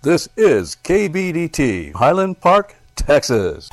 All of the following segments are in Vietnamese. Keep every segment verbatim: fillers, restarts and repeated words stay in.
This is K B D T, Highland Park, Texas.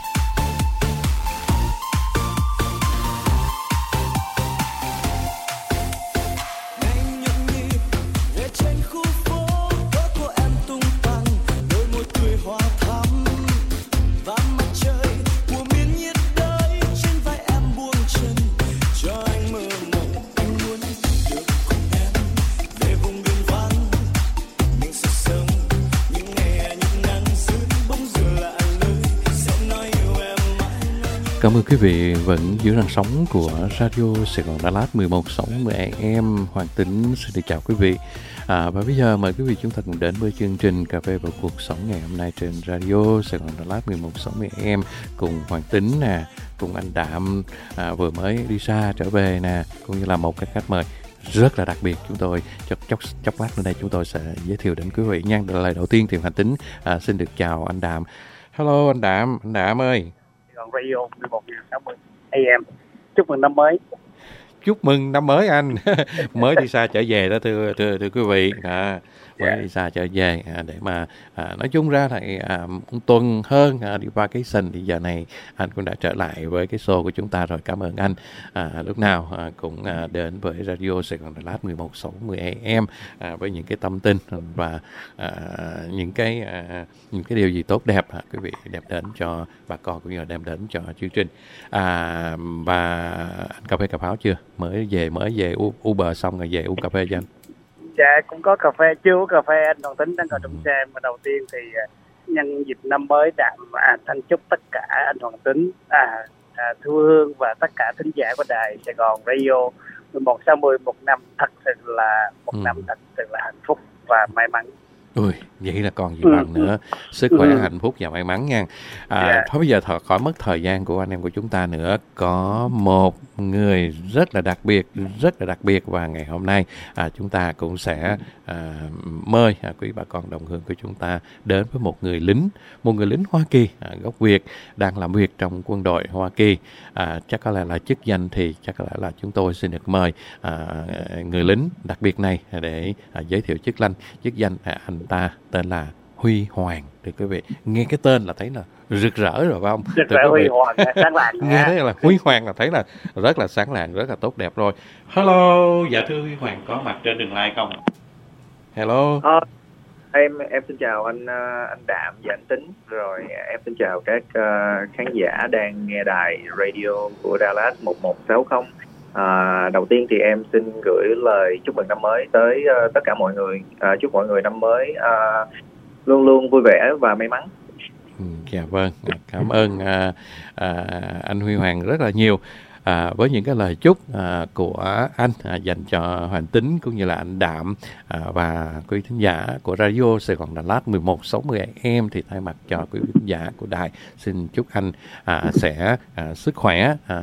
Cảm ơn quý vị vẫn giữ răng sóng của Radio Sài Gòn Đà Lạt mười một sáu mươi a em. Hoàng Tính xin được chào quý vị. À, và bây giờ mời quý vị chúng ta cùng đến với chương trình Cà phê và cuộc sống ngày hôm nay trên Radio Sài Gòn Đà Lạt mười một sáu mươi a em cùng Hoàng Tính nè, cùng anh Đạm à, vừa mới đi xa trở về nè, cũng như là một cái khách mời rất là đặc biệt. Chúng tôi chốc chốc chốc lát nữa đây chúng tôi sẽ giới thiệu đến quý vị nha. Lời đầu tiên thì Hoàng Tính à, xin được chào anh Đạm. Hello anh Đạm, anh Đạm ơi. Radio mười một sáu mươi a em. Chúc mừng năm mới. Chúc mừng năm mới anh. Mới đi xa trở về đó thưa thưa, thưa quý vị. À, mới yeah. đi xa trở về à, để mà à, nói chung ra thì à, một tuần hơn à, đi qua cái sân thì giờ này anh cũng đã trở lại với cái show của chúng ta rồi. Cảm ơn anh. À, lúc nào à, cũng à, đến với Radio Sài Gòn Đà Lạt mười một sáu mươi a em à, với những cái tâm tin và à, những cái à, những cái điều gì tốt đẹp à, quý vị đem đến cho bà con cũng như là đem đến cho chương trình. À, và anh cà phê cà pháo chưa? Mới về mới về Uber xong rồi về uống cà phê cho anh. Dạ cũng có cà phê, chưa có cà phê anh Hoàng Tính đang ngồi trong xe. Mà đầu tiên thì nhân dịp năm mới Đạm à, anh chúc tất cả anh Hoàng Tính, à, à, Thu Hương và tất cả thính giả của đài Sài Gòn Radio mười một sáu mươi một năm thật sự là một ừ. năm thật sự là hạnh phúc và may mắn. Ui, vậy là còn gì ừ. bằng nữa. Sức khỏe, ừ. hạnh phúc và may mắn nha. À, yeah. Thôi bây giờ th- khỏi mất thời gian của anh em của chúng ta nữa. Có một người rất là đặc biệt, rất là đặc biệt và ngày hôm nay à, chúng ta cũng sẽ à, mời à, quý bà con đồng hương của chúng ta đến với một người lính, một người lính Hoa Kỳ à, gốc Việt đang làm việc trong quân đội Hoa Kỳ. À, chắc có lẽ là chức danh thì chắc có lẽ là chúng tôi xin được mời à, người lính đặc biệt này để à, giới thiệu chức danh, chức danh à, anh ta tên là Huy Hoàng. Thì quý vị nghe cái tên là thấy là rực rỡ rồi phải không? Rực rỡ Huy Hoàng, sáng lạng. Nghe thấy là Huy Hoàng là thấy là rất là sáng lạng, rất là tốt đẹp rồi. Hello, dạ thưa Huy Hoàng có mặt trên đường live không? Hello. À, em em xin chào anh anh Đạm và anh Tính, rồi em xin chào các uh, khán giả đang nghe đài radio của Dallas một một sáu không. À, đầu tiên thì em xin gửi lời chúc mừng năm mới tới uh, tất cả mọi người. Uh, chúc mọi người năm mới uh, luôn luôn vui vẻ và may mắn. Ừ, dạ vâng, cảm ơn à, à, anh Huy Hoàng rất là nhiều. À, với những cái lời chúc à, của anh à, dành cho Hoàng Tính cũng như là anh Đạm à, và quý thính giả của Radio Sài Gòn Đà Lạt mười một sáu mươi a em, thì thay mặt cho quý thính giả của đài xin chúc anh à, sẽ à, sức khỏe, à,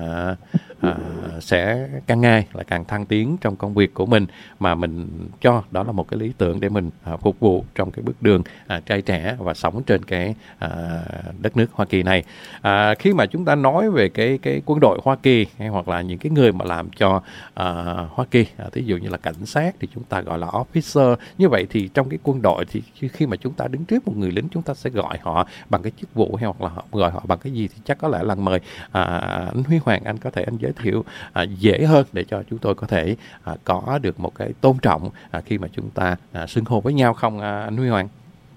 à, sẽ càng ngày là càng thăng tiến trong công việc của mình, mà mình cho đó là một cái lý tưởng để mình à, phục vụ trong cái bước đường à, trai trẻ và sống trên cái à, đất nước Hoa Kỳ này. À, khi mà chúng ta nói về cái cái quân đội Hoa Kỳ hay hoặc là những cái người mà làm cho uh, Hoa Kỳ, uh, ví dụ như là cảnh sát thì chúng ta gọi là officer. Như vậy thì trong cái quân đội thì khi mà chúng ta đứng trước một người lính, chúng ta sẽ gọi họ bằng cái chức vụ hay hoặc là họ gọi họ bằng cái gì, thì chắc có lẽ là mời uh, anh Huy Hoàng, anh có thể anh giới thiệu uh, dễ hơn để cho chúng tôi có thể uh, có được một cái tôn trọng uh, khi mà chúng ta uh, xưng hô với nhau không uh, anh Huy Hoàng?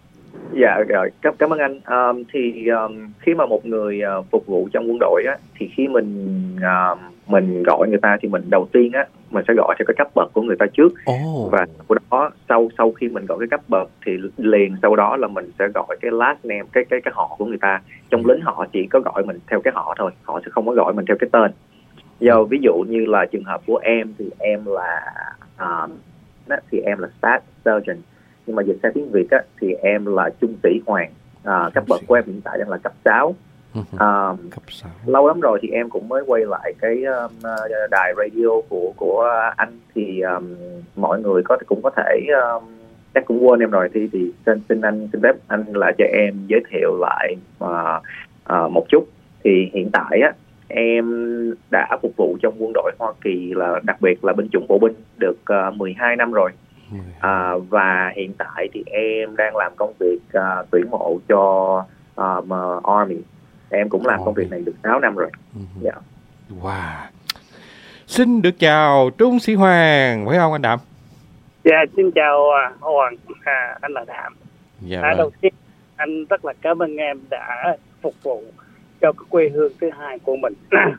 Dạ rồi, cảm, cảm ơn anh. Um, thì um, khi mà một người uh, phục vụ trong quân đội á, thì khi mình uh, mình gọi người ta thì mình đầu tiên á mình sẽ gọi theo cái cấp bậc của người ta trước. Oh. Và sau đó sau sau khi mình gọi cái cấp bậc thì liền sau đó là mình sẽ gọi cái last name, cái cái cái họ của người ta. Trong lính họ chỉ có gọi mình theo cái họ thôi, họ sẽ không có gọi mình theo cái tên. Giờ ví dụ như là trường hợp của em thì em là um, đó, thì em là Staff Sergeant. Nhưng mà dịch sang tiếng Việt á, thì em là trung sĩ Hoàng. À, cấp bậc của em hiện tại đang là cấp sáu. À, cấp sáu. Lâu lắm rồi thì em cũng mới quay lại cái um, đài radio của của anh. Thì um, mọi người có cũng có thể um, chắc cũng quên em rồi. Thì, thì xin, xin anh xin phép anh là cho em giới thiệu lại uh, uh, một chút. Thì hiện tại á, em đã phục vụ trong quân đội Hoa Kỳ, là đặc biệt là binh chủng bộ binh được uh, mười hai năm rồi. À, và hiện tại thì em đang làm công việc uh, tuyển mộ cho um, uh, Army. Em cũng làm công việc này được sáu năm rồi. uh-huh. Yeah. Wow. Xin được chào Trung Sĩ Hoàng, phải không anh Đạm? Dạ, yeah, xin chào uh, Hoàng, à, anh là Đạm. Dạ, à, vâng. Đầu tiên anh rất là cảm ơn em đã phục vụ cho cái quê hương thứ hai của mình.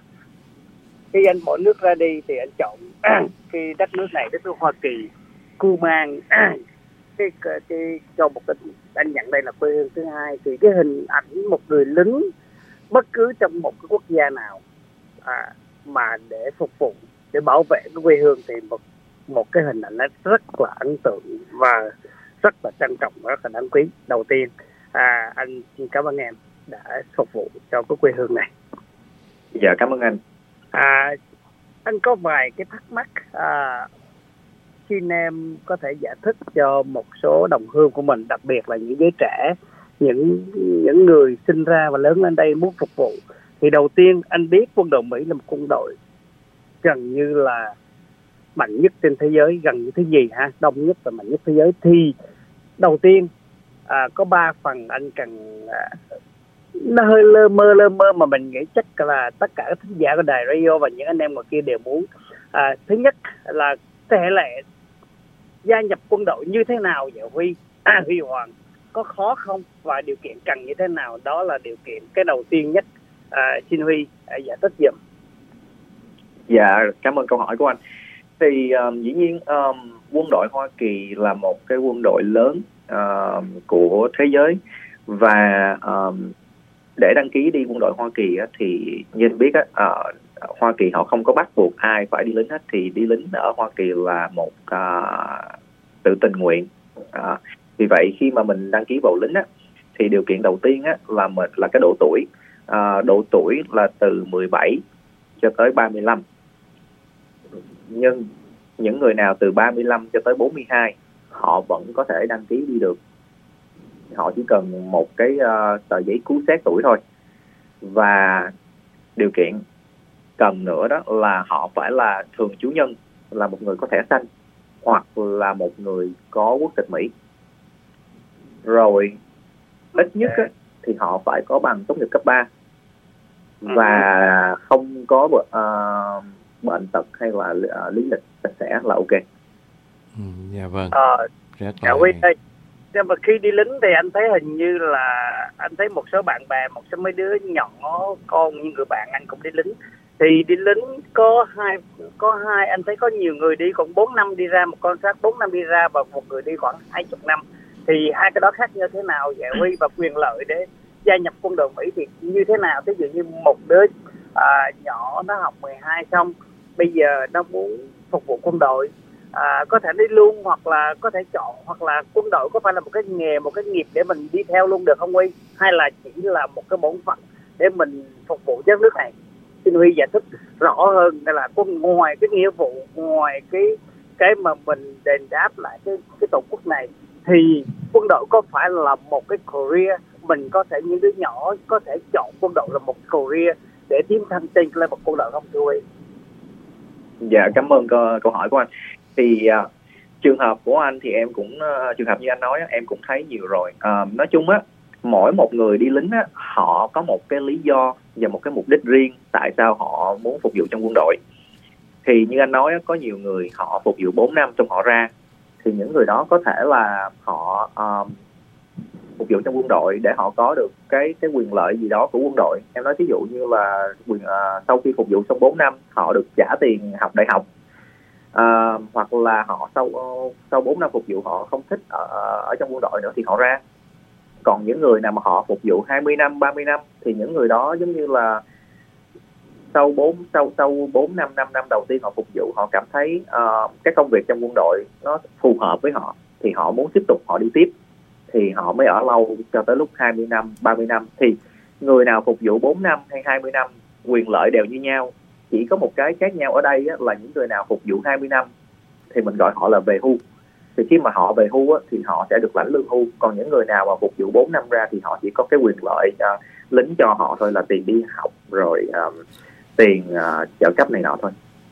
Khi anh bỏ nước ra đi thì anh chọn cái đất nước này, đất nước Hoa Kỳ, cưu mang cái, cái, cái cho một cái, anh nhận đây là quê hương thứ hai. Thì cái hình ảnh một người lính bất cứ trong một cái quốc gia nào à, mà để phục vụ, để bảo vệ cái quê hương thì một một cái hình ảnh rất là ấn tượng và rất là trân trọng, rất là đáng quý. Đầu tiên à, anh xin cảm ơn em đã phục vụ cho cái quê hương này. Dạ, cảm ơn anh. À, anh có vài cái thắc mắc, à, xin em có thể giải thích cho một số đồng hương của mình, đặc biệt là những giới trẻ, những những người sinh ra và lớn lên đây muốn phục vụ. Thì đầu tiên anh biết quân đội Mỹ là một quân đội gần như là mạnh nhất trên thế giới, gần như thế gì ha, đông nhất và mạnh nhất thế giới. Thì đầu tiên à, có ba phần anh cần à, nó hơi lơ mơ lơ mơ mà mình nghĩ chắc là tất cả các thính giả của đài radio và những anh em ngoài kia đều muốn. À, thứ nhất là thể lệ gia nhập quân đội như thế nào vậy Huy? À, Huy Hoàng, có khó không và điều kiện cần như thế nào? Đó là điều kiện cái đầu tiên nhất. À, xin Huy à, giải thích giùm. Dạ, cảm ơn câu hỏi của anh. Thì um, dĩ nhiên um, quân đội Hoa Kỳ là một cái quân đội lớn uh, của thế giới. Và um, để đăng ký đi quân đội Hoa Kỳ á, thì như anh biết á, ở Hoa Kỳ họ không có bắt buộc ai phải đi lính hết. Thì đi lính ở Hoa Kỳ là một uh, tự tình nguyện. Uh, vì vậy khi mà mình đăng ký vào lính á, thì điều kiện đầu tiên á, là mình là cái độ tuổi. Uh, độ tuổi là từ mười bảy cho tới ba mươi lăm. Nhưng những người nào từ ba mươi lăm cho tới bốn mươi hai họ vẫn có thể đăng ký đi được. Họ chỉ cần một cái uh, tờ giấy cứu xét tuổi thôi. Và điều kiện cần nữa đó là họ phải là thường trú nhân, là một người có thẻ xanh hoặc là một người có quốc tịch Mỹ. Rồi ít nhất á, thì họ phải có bằng tốt nghiệp cấp ba và không có uh, bệnh tật hay là uh, lý lịch sạch sẽ là ok. Ừ, dạ vâng. Ờ, Rất dạ Huy ơi, nhưng mà khi đi lính thì anh thấy hình như là anh thấy một số bạn bè, một số mấy đứa nhỏ con như người bạn anh cũng đi lính. Thì đi lính có hai có hai anh thấy có nhiều người đi còn bốn năm đi ra, một con sát bốn năm đi ra và một người đi khoảng hai chục năm. Thì hai cái đó khác như thế nào vậy Huy? Và quyền lợi để gia nhập quân đội Mỹ thì như thế nào? Ví dụ như một đứa à, nhỏ nó học mười hai xong, bây giờ nó muốn phục vụ quân đội, à, có thể đi luôn hoặc là có thể chọn, hoặc là quân đội có phải là một cái nghề, một cái nghiệp để mình đi theo luôn được không Huy? Hay là chỉ là một cái bổn phận để mình phục vụ đất nước này? Xin Huy giải thích rõ hơn, là quân ngoài cái nghĩa vụ, ngoài cái cái mà mình đền đáp lại cái cái tổ quốc này, thì quân đội có phải là một cái career, mình có thể những đứa nhỏ có thể chọn quân đội là một career để tiến thân trên lên một quân đội không thưa Huy? Dạ, cảm ơn câu, câu hỏi của anh. Thì uh, trường hợp của anh thì em cũng uh, trường hợp như anh nói em cũng thấy nhiều rồi. Uh, nói chung á, mỗi một người đi lính á, họ có một cái lý do và một cái mục đích riêng tại sao họ muốn phục vụ trong quân đội. Thì như anh nói á, có nhiều người họ phục vụ bốn năm trong họ ra, thì những người đó có thể là họ uh, phục vụ trong quân đội để họ có được cái cái quyền lợi gì đó của quân đội. Em nói ví dụ như là quyền uh, sau khi phục vụ xong bốn năm họ được trả tiền học đại học, uh, hoặc là họ sau uh, sau bốn năm phục vụ họ không thích ở, ở trong quân đội nữa thì họ ra. Còn những người nào mà họ phục vụ hai mươi năm, ba mươi năm thì những người đó giống như là sau bốn sau sau bốn năm năm năm đầu tiên họ phục vụ, họ cảm thấy uh, cái công việc trong quân đội nó phù hợp với họ thì họ muốn tiếp tục họ đi tiếp, thì họ mới ở lâu cho tới lúc hai mươi năm, ba mươi năm. Thì người nào phục vụ bốn năm hay hai mươi năm quyền lợi đều như nhau, chỉ có một cái khác nhau ở đây á, là những người nào phục vụ hai mươi năm thì mình gọi họ là về hưu. Thì khi mà họ về hưu á, thì họ sẽ được lãnh lương hưu. Còn những người nào mà phục vụ bốn năm ra thì họ chỉ có cái quyền lợi uh, lính cho họ thôi, là tiền đi học rồi uh, tiền uh, trợ cấp này nọ thôi.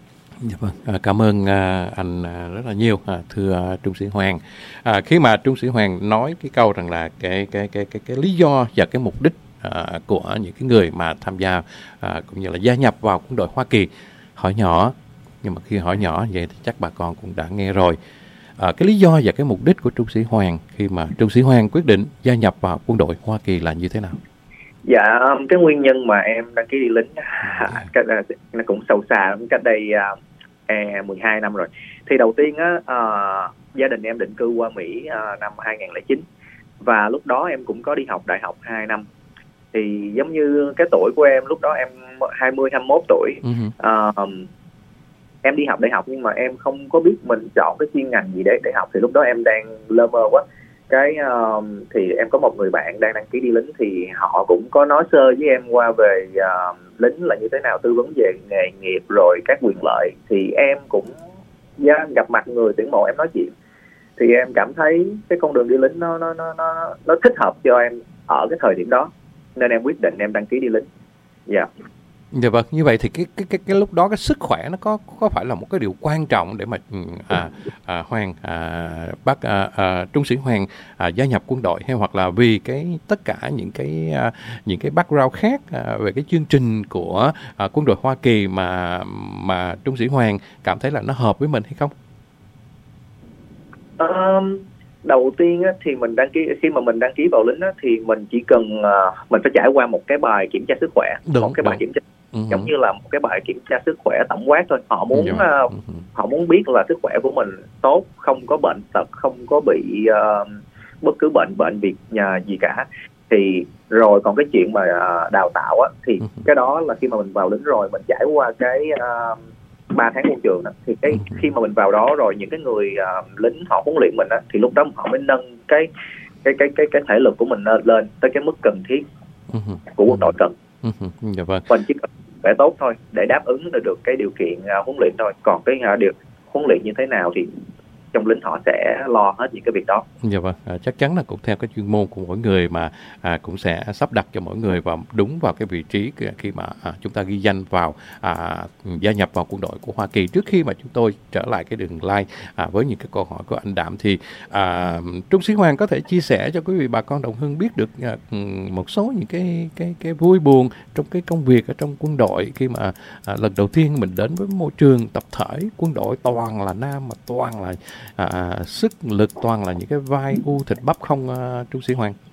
Dạ vâng, à, cảm ơn à, anh à, rất là nhiều, à, thưa à, Trung sĩ Hoàng. À, khi mà Trung sĩ Hoàng nói cái câu rằng là cái cái cái cái cái lý do và cái mục đích à, của những cái người mà tham gia à, cũng như là gia nhập vào quân đội Hoa Kỳ, hỏi nhỏ, nhưng mà khi hỏi nhỏ vậy thì chắc bà con cũng đã nghe rồi. À, cái lý do và cái mục đích của Trung sĩ Hoàng khi mà Trung sĩ Hoàng quyết định gia nhập vào quân đội Hoa Kỳ là như thế nào? Dạ, cái nguyên nhân mà em đăng ký đi lính cách nó cũng sâu xa, cách đây uh, mười hai năm rồi. Thì đầu tiên á, uh, gia đình em định cư qua Mỹ uh, năm hai không không chín, và lúc đó em cũng có đi học đại học hai năm. Thì giống như cái tuổi của em lúc đó em hai mươi hai mươi mốt tuổi, uh, em đi học đại học nhưng mà em không có biết mình chọn cái chuyên ngành gì để để học. Thì lúc đó em đang lơ mơ quá. Cái uh, thì em có một người bạn đang đăng ký đi lính, thì họ cũng có nói sơ với em qua về uh, lính là như thế nào, tư vấn về nghề nghiệp rồi các quyền lợi. Thì em cũng yeah, gặp mặt người tuyển mộ, em nói chuyện, thì em cảm thấy cái con đường đi lính nó nó nó nó nó thích hợp cho em ở cái thời điểm đó, nên em quyết định em đăng ký đi lính. Dạ. Yeah. Dạ vâng, như vậy thì cái cái cái cái lúc đó cái sức khỏe nó có có phải là một cái điều quan trọng để mà à, à, Hoàng à, bác à, à, Trung sĩ Hoàng à, gia nhập quân đội, hay hoặc là vì cái tất cả những cái à, những cái background khác à, về cái chương trình của à, quân đội Hoa Kỳ mà mà Trung sĩ Hoàng cảm thấy là nó hợp với mình hay không? Um, đầu tiên á, thì mình đăng ký khi mà mình đăng ký vào lính á, thì mình chỉ cần uh, mình phải trải qua một cái bài kiểm tra sức khỏe, đúng, một cái bài đúng. kiểm tra Uh-huh. giống như là một cái bài kiểm tra sức khỏe tổng quát thôi. Họ muốn uh, uh-huh. họ muốn biết là sức khỏe của mình tốt, không có bệnh tật, không có bị uh, bất cứ bệnh bệnh việc uh, gì cả. Thì rồi còn cái chuyện mà uh, đào tạo á, thì uh-huh. cái đó là khi mà mình vào lính rồi, mình trải qua cái uh, ba tháng quân trường đó, thì cái uh-huh. khi mà mình vào đó rồi, những cái người uh, lính họ huấn luyện mình á, thì lúc đó họ mới nâng cái cái cái cái cái thể lực của mình lên tới cái mức cần thiết uh-huh. của quân đội cần. Uh-huh. Dạ vâng. Mình chỉ cần để tốt thôi, để đáp ứng được cái điều kiện uh, huấn luyện thôi. Còn cái uh, điều huấn luyện như thế nào thì trong lính họ sẽ lo hết những cái việc đó. Dạ vâng, à, chắc chắn là cũng theo cái chuyên môn của mỗi người mà à, cũng sẽ sắp đặt cho mỗi người vào đúng vào cái vị trí khi mà à, chúng ta ghi danh vào à, gia nhập vào quân đội của Hoa Kỳ. Trước khi mà chúng tôi trở lại cái đường line à, với những cái câu hỏi của anh Đạm, thì à, Trung sĩ Hoàng có thể chia sẻ cho quý vị bà con đồng hương biết được à, một số những cái cái cái vui buồn trong cái công việc ở trong quân đội, khi mà à, lần đầu tiên mình đến với môi trường tập thể quân đội toàn là nam, mà toàn là À, sức lực, toàn là những cái vai u thịt bắp không, uh, Trung sĩ Hoàng?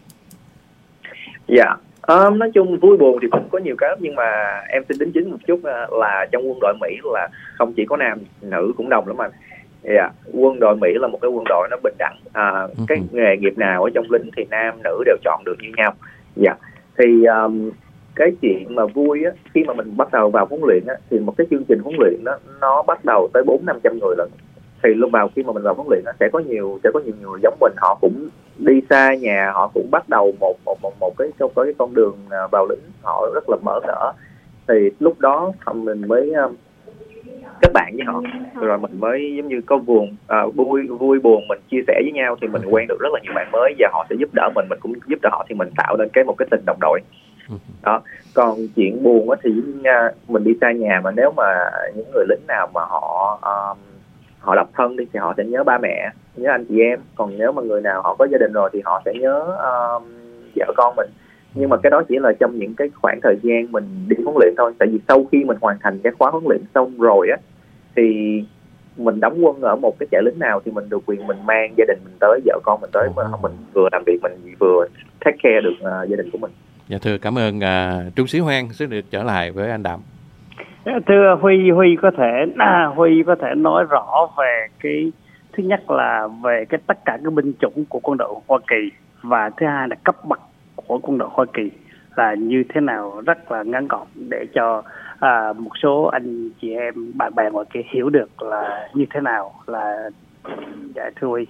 Dạ, yeah. um, nói chung vui buồn thì cũng có nhiều cái, nhưng mà em xin đính chính một chút uh, là trong quân đội Mỹ là không chỉ có nam, nữ cũng đồng lắm anh. Dạ, yeah. Quân đội Mỹ là một cái quân đội nó bình đẳng. Uh, uh-huh. Cái nghề nghiệp nào ở trong lính thì nam nữ đều chọn được như nhau. Dạ, yeah. Thì um, cái chuyện mà vui á, khi mà mình bắt đầu vào huấn luyện á, thì một cái chương trình huấn luyện đó nó bắt đầu tới bốn năm trăm người lần. Thì lúc vào khi mà mình vào huấn luyện sẽ có nhiều sẽ có nhiều người giống mình, họ cũng đi xa nhà, họ cũng bắt đầu một một một một cái trong cái con đường vào lính, họ rất là mở nở. Thì lúc đó mình mới um, kết bạn với họ, rồi mình mới giống như có buồn uh, vui vui buồn mình chia sẻ với nhau, thì mình quen được rất là nhiều bạn mới, và họ sẽ giúp đỡ mình, mình cũng giúp đỡ họ, thì mình tạo nên cái một cái tình đồng đội đó. Còn chuyện buồn á thì uh, mình đi xa nhà, mà nếu mà những người lính nào mà họ um, họ độc thân đi thì họ sẽ nhớ ba mẹ, nhớ anh chị em. Còn nếu mà người nào họ có gia đình rồi thì họ sẽ nhớ uh, vợ con mình. Nhưng mà cái đó chỉ là trong những cái khoảng thời gian mình đi huấn luyện thôi. Tại vì sau khi mình hoàn thành cái khóa huấn luyện xong rồi á, thì mình đóng quân ở một cái trại lính nào thì mình được quyền mình mang gia đình mình tới, vợ con mình tới, mà mình vừa làm việc mình vừa take care được uh, gia đình của mình. Dạ thưa, cảm ơn uh, Trung sĩ Hoàng. Xin được trở lại với anh Đạm. Thưa Huy, Huy có thể à, Huy có thể nói rõ về cái thứ nhất là về cái tất cả cái binh chủng của quân đội Hoa Kỳ, và thứ hai là cấp bậc của quân đội Hoa Kỳ là như thế nào, rất là ngắn gọn để cho à, một số anh chị em bạn bè ngoài kia hiểu được là như thế nào là. Dạ thưa Huy.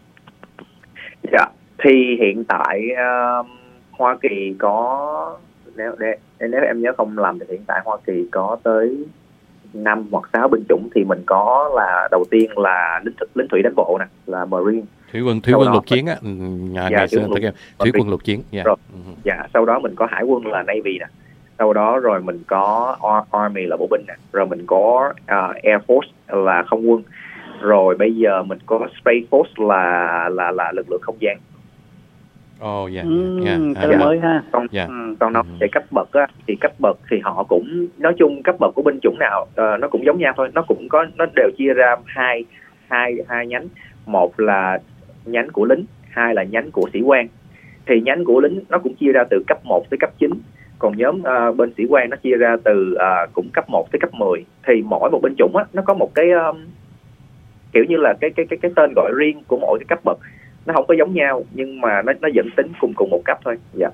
Dạ, thì hiện tại uh, Hoa Kỳ có, nếu nếu em nhớ không lầm thì hiện tại Hoa Kỳ có tới năm hoặc sáu binh chủng. Thì mình có là đầu tiên là lính, lính thủy đánh bộ nè, là Marine, thủy quân thủy quân lục chiến á, nhà dạ, ngày xưa thủy, thủy quân lục chiến. Dạ. Rồi, dạ, sau đó mình có hải quân là Navy nè, sau đó rồi mình có Army là bộ binh nè, rồi mình có uh, Air Force là không quân, rồi bây giờ mình có Space Force là là là lực lượng không gian. Ồ, oh, dạ, ừ, dạ, từ dạ. mới ha. Còn, Dạ. ừ, còn nói về cấp bậc á, thì cấp bậc thì họ cũng nói chung cấp bậc của binh chủng nào uh, nó cũng giống nhau thôi, nó cũng có nó đều chia ra hai hai hai nhánh, một là nhánh của lính, hai là nhánh của sĩ quan. Thì nhánh của lính nó cũng chia ra từ cấp một tới cấp chín, còn nhóm uh, bên sĩ quan nó chia ra từ uh, cũng cấp một tới cấp mười. Thì mỗi một binh chủng á nó có một cái um, kiểu như là cái cái cái cái tên gọi riêng của mỗi cái cấp bậc, nó không có giống nhau nhưng mà nó nó dẫn tính cùng cùng một cấp thôi. Dạ.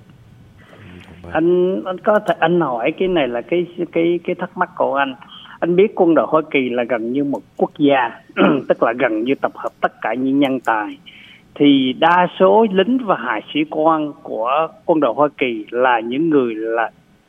Anh anh có thể anh hỏi cái này là cái cái cái thắc mắc của anh. Anh biết quân đội Hoa Kỳ là gần như một quốc gia, tức là gần như tập hợp tất cả những nhân tài. Thì đa số lính và hạ sĩ quan của quân đội Hoa Kỳ là những người là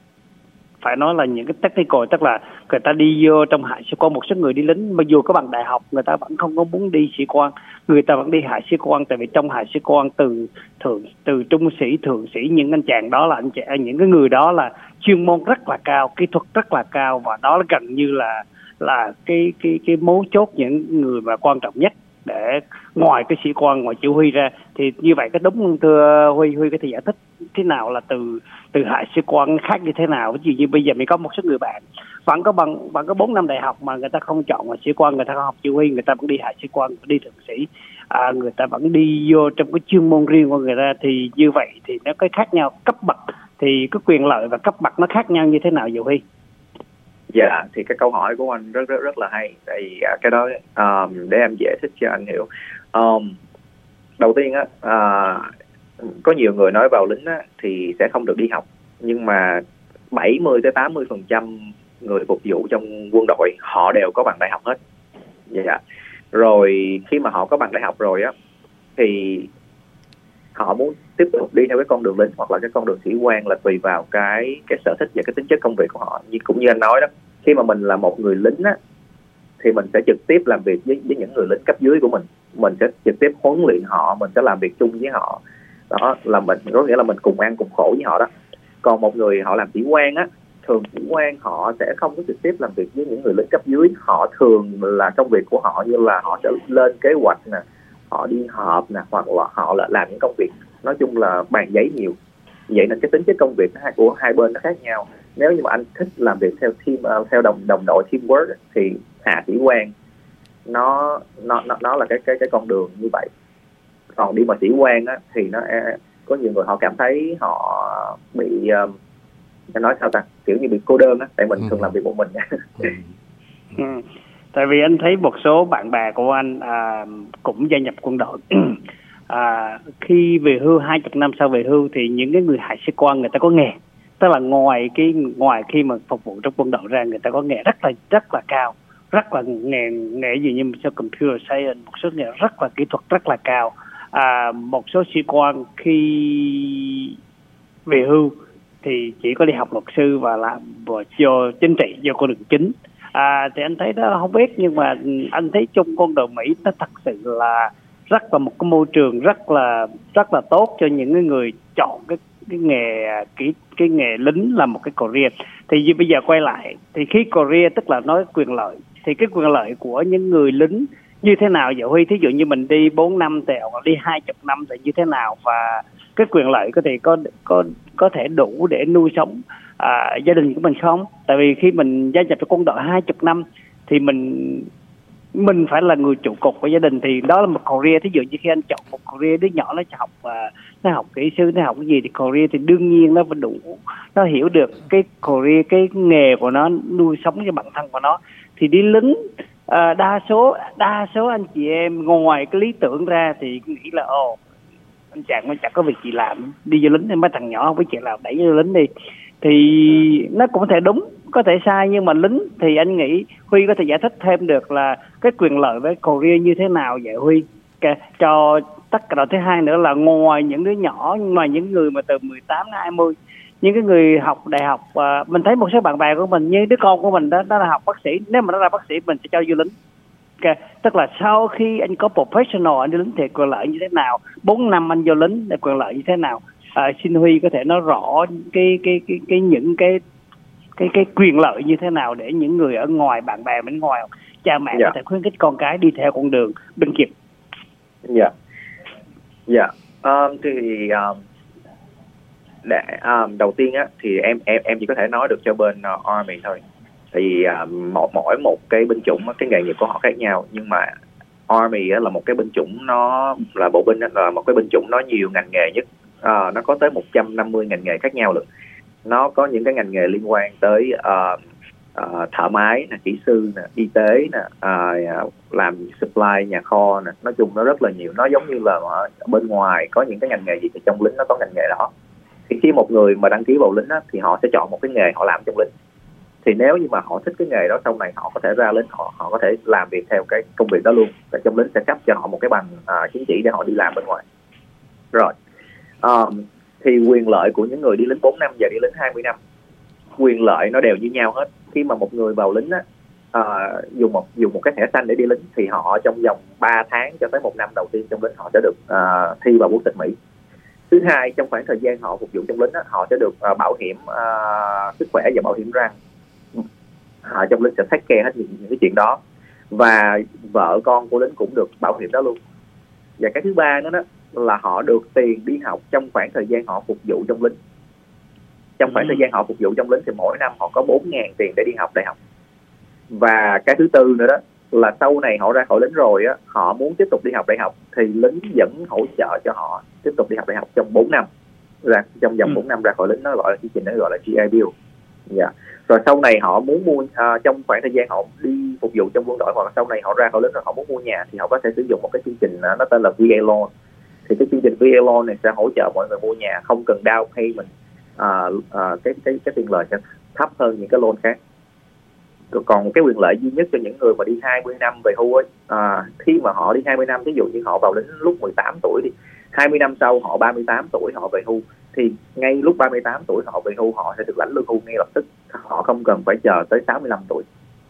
phải nói là những cái technical, tức là người ta đi vô trong hạ sĩ quan. Một số người đi lính mà dù có bằng đại học người ta vẫn không có muốn đi sĩ quan, người ta vẫn đi hạ sĩ quan, tại vì trong hạ sĩ quan từ thượng từ trung sĩ, thượng sĩ, những anh chàng đó là anh chàng, những cái người đó là chuyên môn rất là cao, kỹ thuật rất là cao, và đó là gần như là là cái cái cái mấu chốt, những người mà quan trọng nhất để ngoài cái sĩ quan, ngoài chỉ huy ra. Thì như vậy có đúng không thưa Huy? Huy có thể giải thích thế nào là từ từ hạ sĩ quan khác như thế nào? Ví dụ như bây giờ mình có một số người bạn vẫn có bằng vẫn có bốn năm đại học mà người ta không chọn là sĩ quan, người ta không học chỉ huy, người ta vẫn đi hạ sĩ quan, đi thượng sĩ, à, người ta vẫn đi vô trong cái chuyên môn riêng của người ta. Thì như vậy thì nó có khác nhau cấp bậc, thì cái quyền lợi và cấp bậc nó khác nhau như thế nào vậy Huy? Dạ, thì cái câu hỏi của anh rất rất rất là hay. Tại vì cái đó um, để em giải thích cho anh hiểu. Um, đầu tiên á, uh, có nhiều người nói vào lính á thì sẽ không được đi học, nhưng mà bảy mươi tới tám mươi phần trăm người phục vụ trong quân đội họ đều có bằng đại học hết. Dạ. Rồi khi mà họ có bằng đại học rồi á thì họ muốn tiếp tục đi theo cái con đường lính hoặc là cái con đường sĩ quan là tùy vào cái cái sở thích và cái tính chất công việc của họ. Như cũng như anh nói đó, khi mà mình là một người lính á thì mình sẽ trực tiếp làm việc với, với những người lính cấp dưới của mình, mình sẽ trực tiếp huấn luyện họ, mình sẽ làm việc chung với họ. Đó là mình, có nghĩa là mình cùng ăn cùng khổ với họ đó. Còn một người họ làm sĩ quan á, thường sĩ quan họ sẽ không có trực tiếp làm việc với những người lính cấp dưới. Họ thường là công việc của họ như là họ sẽ lên kế hoạch nè, họ đi họp nè, hoặc là họ là làm những công việc nói chung là bàn giấy nhiều. Vậy nên cái tính chất công việc của hai bên nó khác nhau. Nếu như mà anh thích làm việc theo team, theo đồng đồng đội teamwork thì hạ sĩ quan nó nó nó nó là cái cái cái con đường như vậy. Còn đi mà sĩ quan á thì nó có nhiều người họ cảm thấy họ bị um, nói sao ta, kiểu như bị cô đơn á, tại mình ừ. thường làm việc một mình. ừ. Tại vì anh thấy một số bạn bè của anh à, cũng gia nhập quân đội. à, khi về hưu hai chục năm sau về hưu thì những cái người hạ sĩ quan người ta có nghề, tức là ngoài cái ngoài khi mà phục vụ trong quân đội ra, người ta có nghề rất là rất là cao, rất là nghề nghề gì như một số computer science, một số nghề rất là kỹ thuật rất là cao. À, một số sĩ quan khi về hưu thì chỉ có đi học luật sư và làm và cho chính trị, vô con đường chính. À, thì anh thấy đó không biết, nhưng mà anh thấy trong quân đội Mỹ nó thật sự là rất là một cái môi trường rất là rất là tốt cho những người chọn cái cái nghề cái cái nghề lính là một cái career. Thì bây giờ quay lại thì khi career tức là nói quyền lợi, thì cái quyền lợi của những người lính như thế nào vậy Huy? Thí dụ như mình đi bốn năm thì hoặc đi hai chục năm thì như thế nào, và cái quyền lợi có thể có có có thể đủ để nuôi sống à, gia đình của mình không? Tại vì khi mình gia nhập cho quân đội hai chục năm thì mình mình phải là người trụ cột của gia đình, thì đó là một career. Thí dụ như khi anh chọn một career, đứa nhỏ nó học uh, nó học kỹ sư, nó học cái gì thì career thì đương nhiên nó phải đủ, nó hiểu được cái career, cái nghề của nó, nuôi sống cho bản thân của nó. Thì đi lính uh, đa số đa số anh chị em ngoài cái lý tưởng ra thì nghĩ là ồ anh chàng nó chẳng có việc gì làm, đi vô lính thì mấy thằng nhỏ không biết chuyện làm, đẩy vô lính đi. Thì nó cũng có thể đúng, có thể sai, nhưng mà lính thì anh nghĩ Huy có thể giải thích thêm được là cái quyền lợi với career như thế nào vậy Huy? Okay. Cho tất cả. Thứ hai nữa là ngoài những đứa nhỏ, ngoài những người mà từ mười tám đến hai mươi, những cái người học đại học, uh, mình thấy một số bạn bè của mình như đứa con của mình đó, nó là học bác sĩ, nếu mà nó ra bác sĩ mình sẽ cho vô lính. Okay. Tức là sau khi anh có professional anh đi lính thì quyền lợi như thế nào, bốn năm anh vô lính thì quyền lợi như thế nào? À, xin Huy có thể nói rõ cái cái cái cái những cái cái cái quyền lợi như thế nào để những người ở ngoài, bạn bè bên ngoài, cha mẹ Dạ. có thể khuyến khích con cái đi theo con đường bên kịp. Dạ, dạ. Um, thì um, để um, đầu tiên á thì em em em chỉ có thể nói được cho bên uh, Army thôi. Thì uh, mỗi mỗi một cái binh chủng cái nghề nghiệp của họ khác nhau, nhưng mà Army á, là một cái binh chủng, nó là bộ binh á, là một cái binh chủng nó nhiều ngành nghề nhất. Uh, nó có tới một trăm năm mươi ngành nghề khác nhau luôn. Nó có những cái ngành nghề liên quan tới uh, uh, thợ máy, nè, kỹ sư, nè, y tế, nè, uh, làm supply nhà kho, nè. Nói chung nó rất là nhiều. Nó giống như là ở bên ngoài có những cái ngành nghề gì thì trong lính nó có ngành nghề đó. Thì khi một người mà đăng ký vào lính á, thì họ sẽ chọn một cái nghề họ làm trong lính. Thì nếu như mà họ thích cái nghề đó, sau này họ có thể ra lính, họ họ có thể làm việc theo cái công việc đó luôn. Và trong lính sẽ cấp cho họ một cái bằng uh, chứng chỉ để họ đi làm bên ngoài. Rồi. Um, thì quyền lợi của những người đi lính bốn năm và đi lính hai mươi năm, quyền lợi nó đều như nhau hết. Khi mà một người vào lính á, uh, dùng một dùng một cái thẻ xanh để đi lính, thì họ trong vòng ba tháng cho tới một năm đầu tiên trong lính họ sẽ được uh, thi vào quốc tịch Mỹ. Thứ hai, trong khoảng thời gian họ phục vụ trong lính á, họ sẽ được uh, bảo hiểm uh, sức khỏe và bảo hiểm răng. Họ trong lính sẽ take care hết những, những cái chuyện đó. Và vợ con của lính cũng được bảo hiểm đó luôn. Và cái thứ ba nữa đó là họ được tiền đi học trong khoảng thời gian họ phục vụ trong lính. Trong khoảng ừ. thời gian họ phục vụ trong lính thì mỗi năm họ có bốn ngàn tiền để đi học đại học. Và cái thứ tư nữa đó là sau này họ ra khỏi lính rồi á, họ muốn tiếp tục đi học đại học thì lính vẫn hỗ trợ cho họ tiếp tục đi học đại học trong bốn năm. Ra trong vòng ừ. bốn năm ra khỏi lính, nó gọi là chương trình nó gọi là G I Bill. Dạ. Rồi sau này họ muốn mua à, trong khoảng thời gian họ đi phục vụ trong quân đội, hoặc là sau này họ ra khỏi lính rồi họ muốn mua nhà, thì họ có thể sử dụng một cái chương trình nó tên là vê a Loan. Thì cái chương trình vê a Loan này sẽ hỗ trợ mọi người mua nhà không cần down payment, à, à, cái cái cái tiền lời sẽ thấp hơn những cái loan khác. Còn cái quyền lợi duy nhất cho những người mà đi hai mươi năm về hưu ấy, à, khi mà họ đi hai mươi năm, ví dụ như họ vào lính lúc mười tám tuổi đi, hai mươi năm sau họ ba mươi tám tuổi họ về hưu, thì ngay lúc ba mươi tám tuổi họ về hưu, họ sẽ được lãnh lương hưu ngay lập tức, họ không cần phải chờ tới sáu mươi lăm tuổi.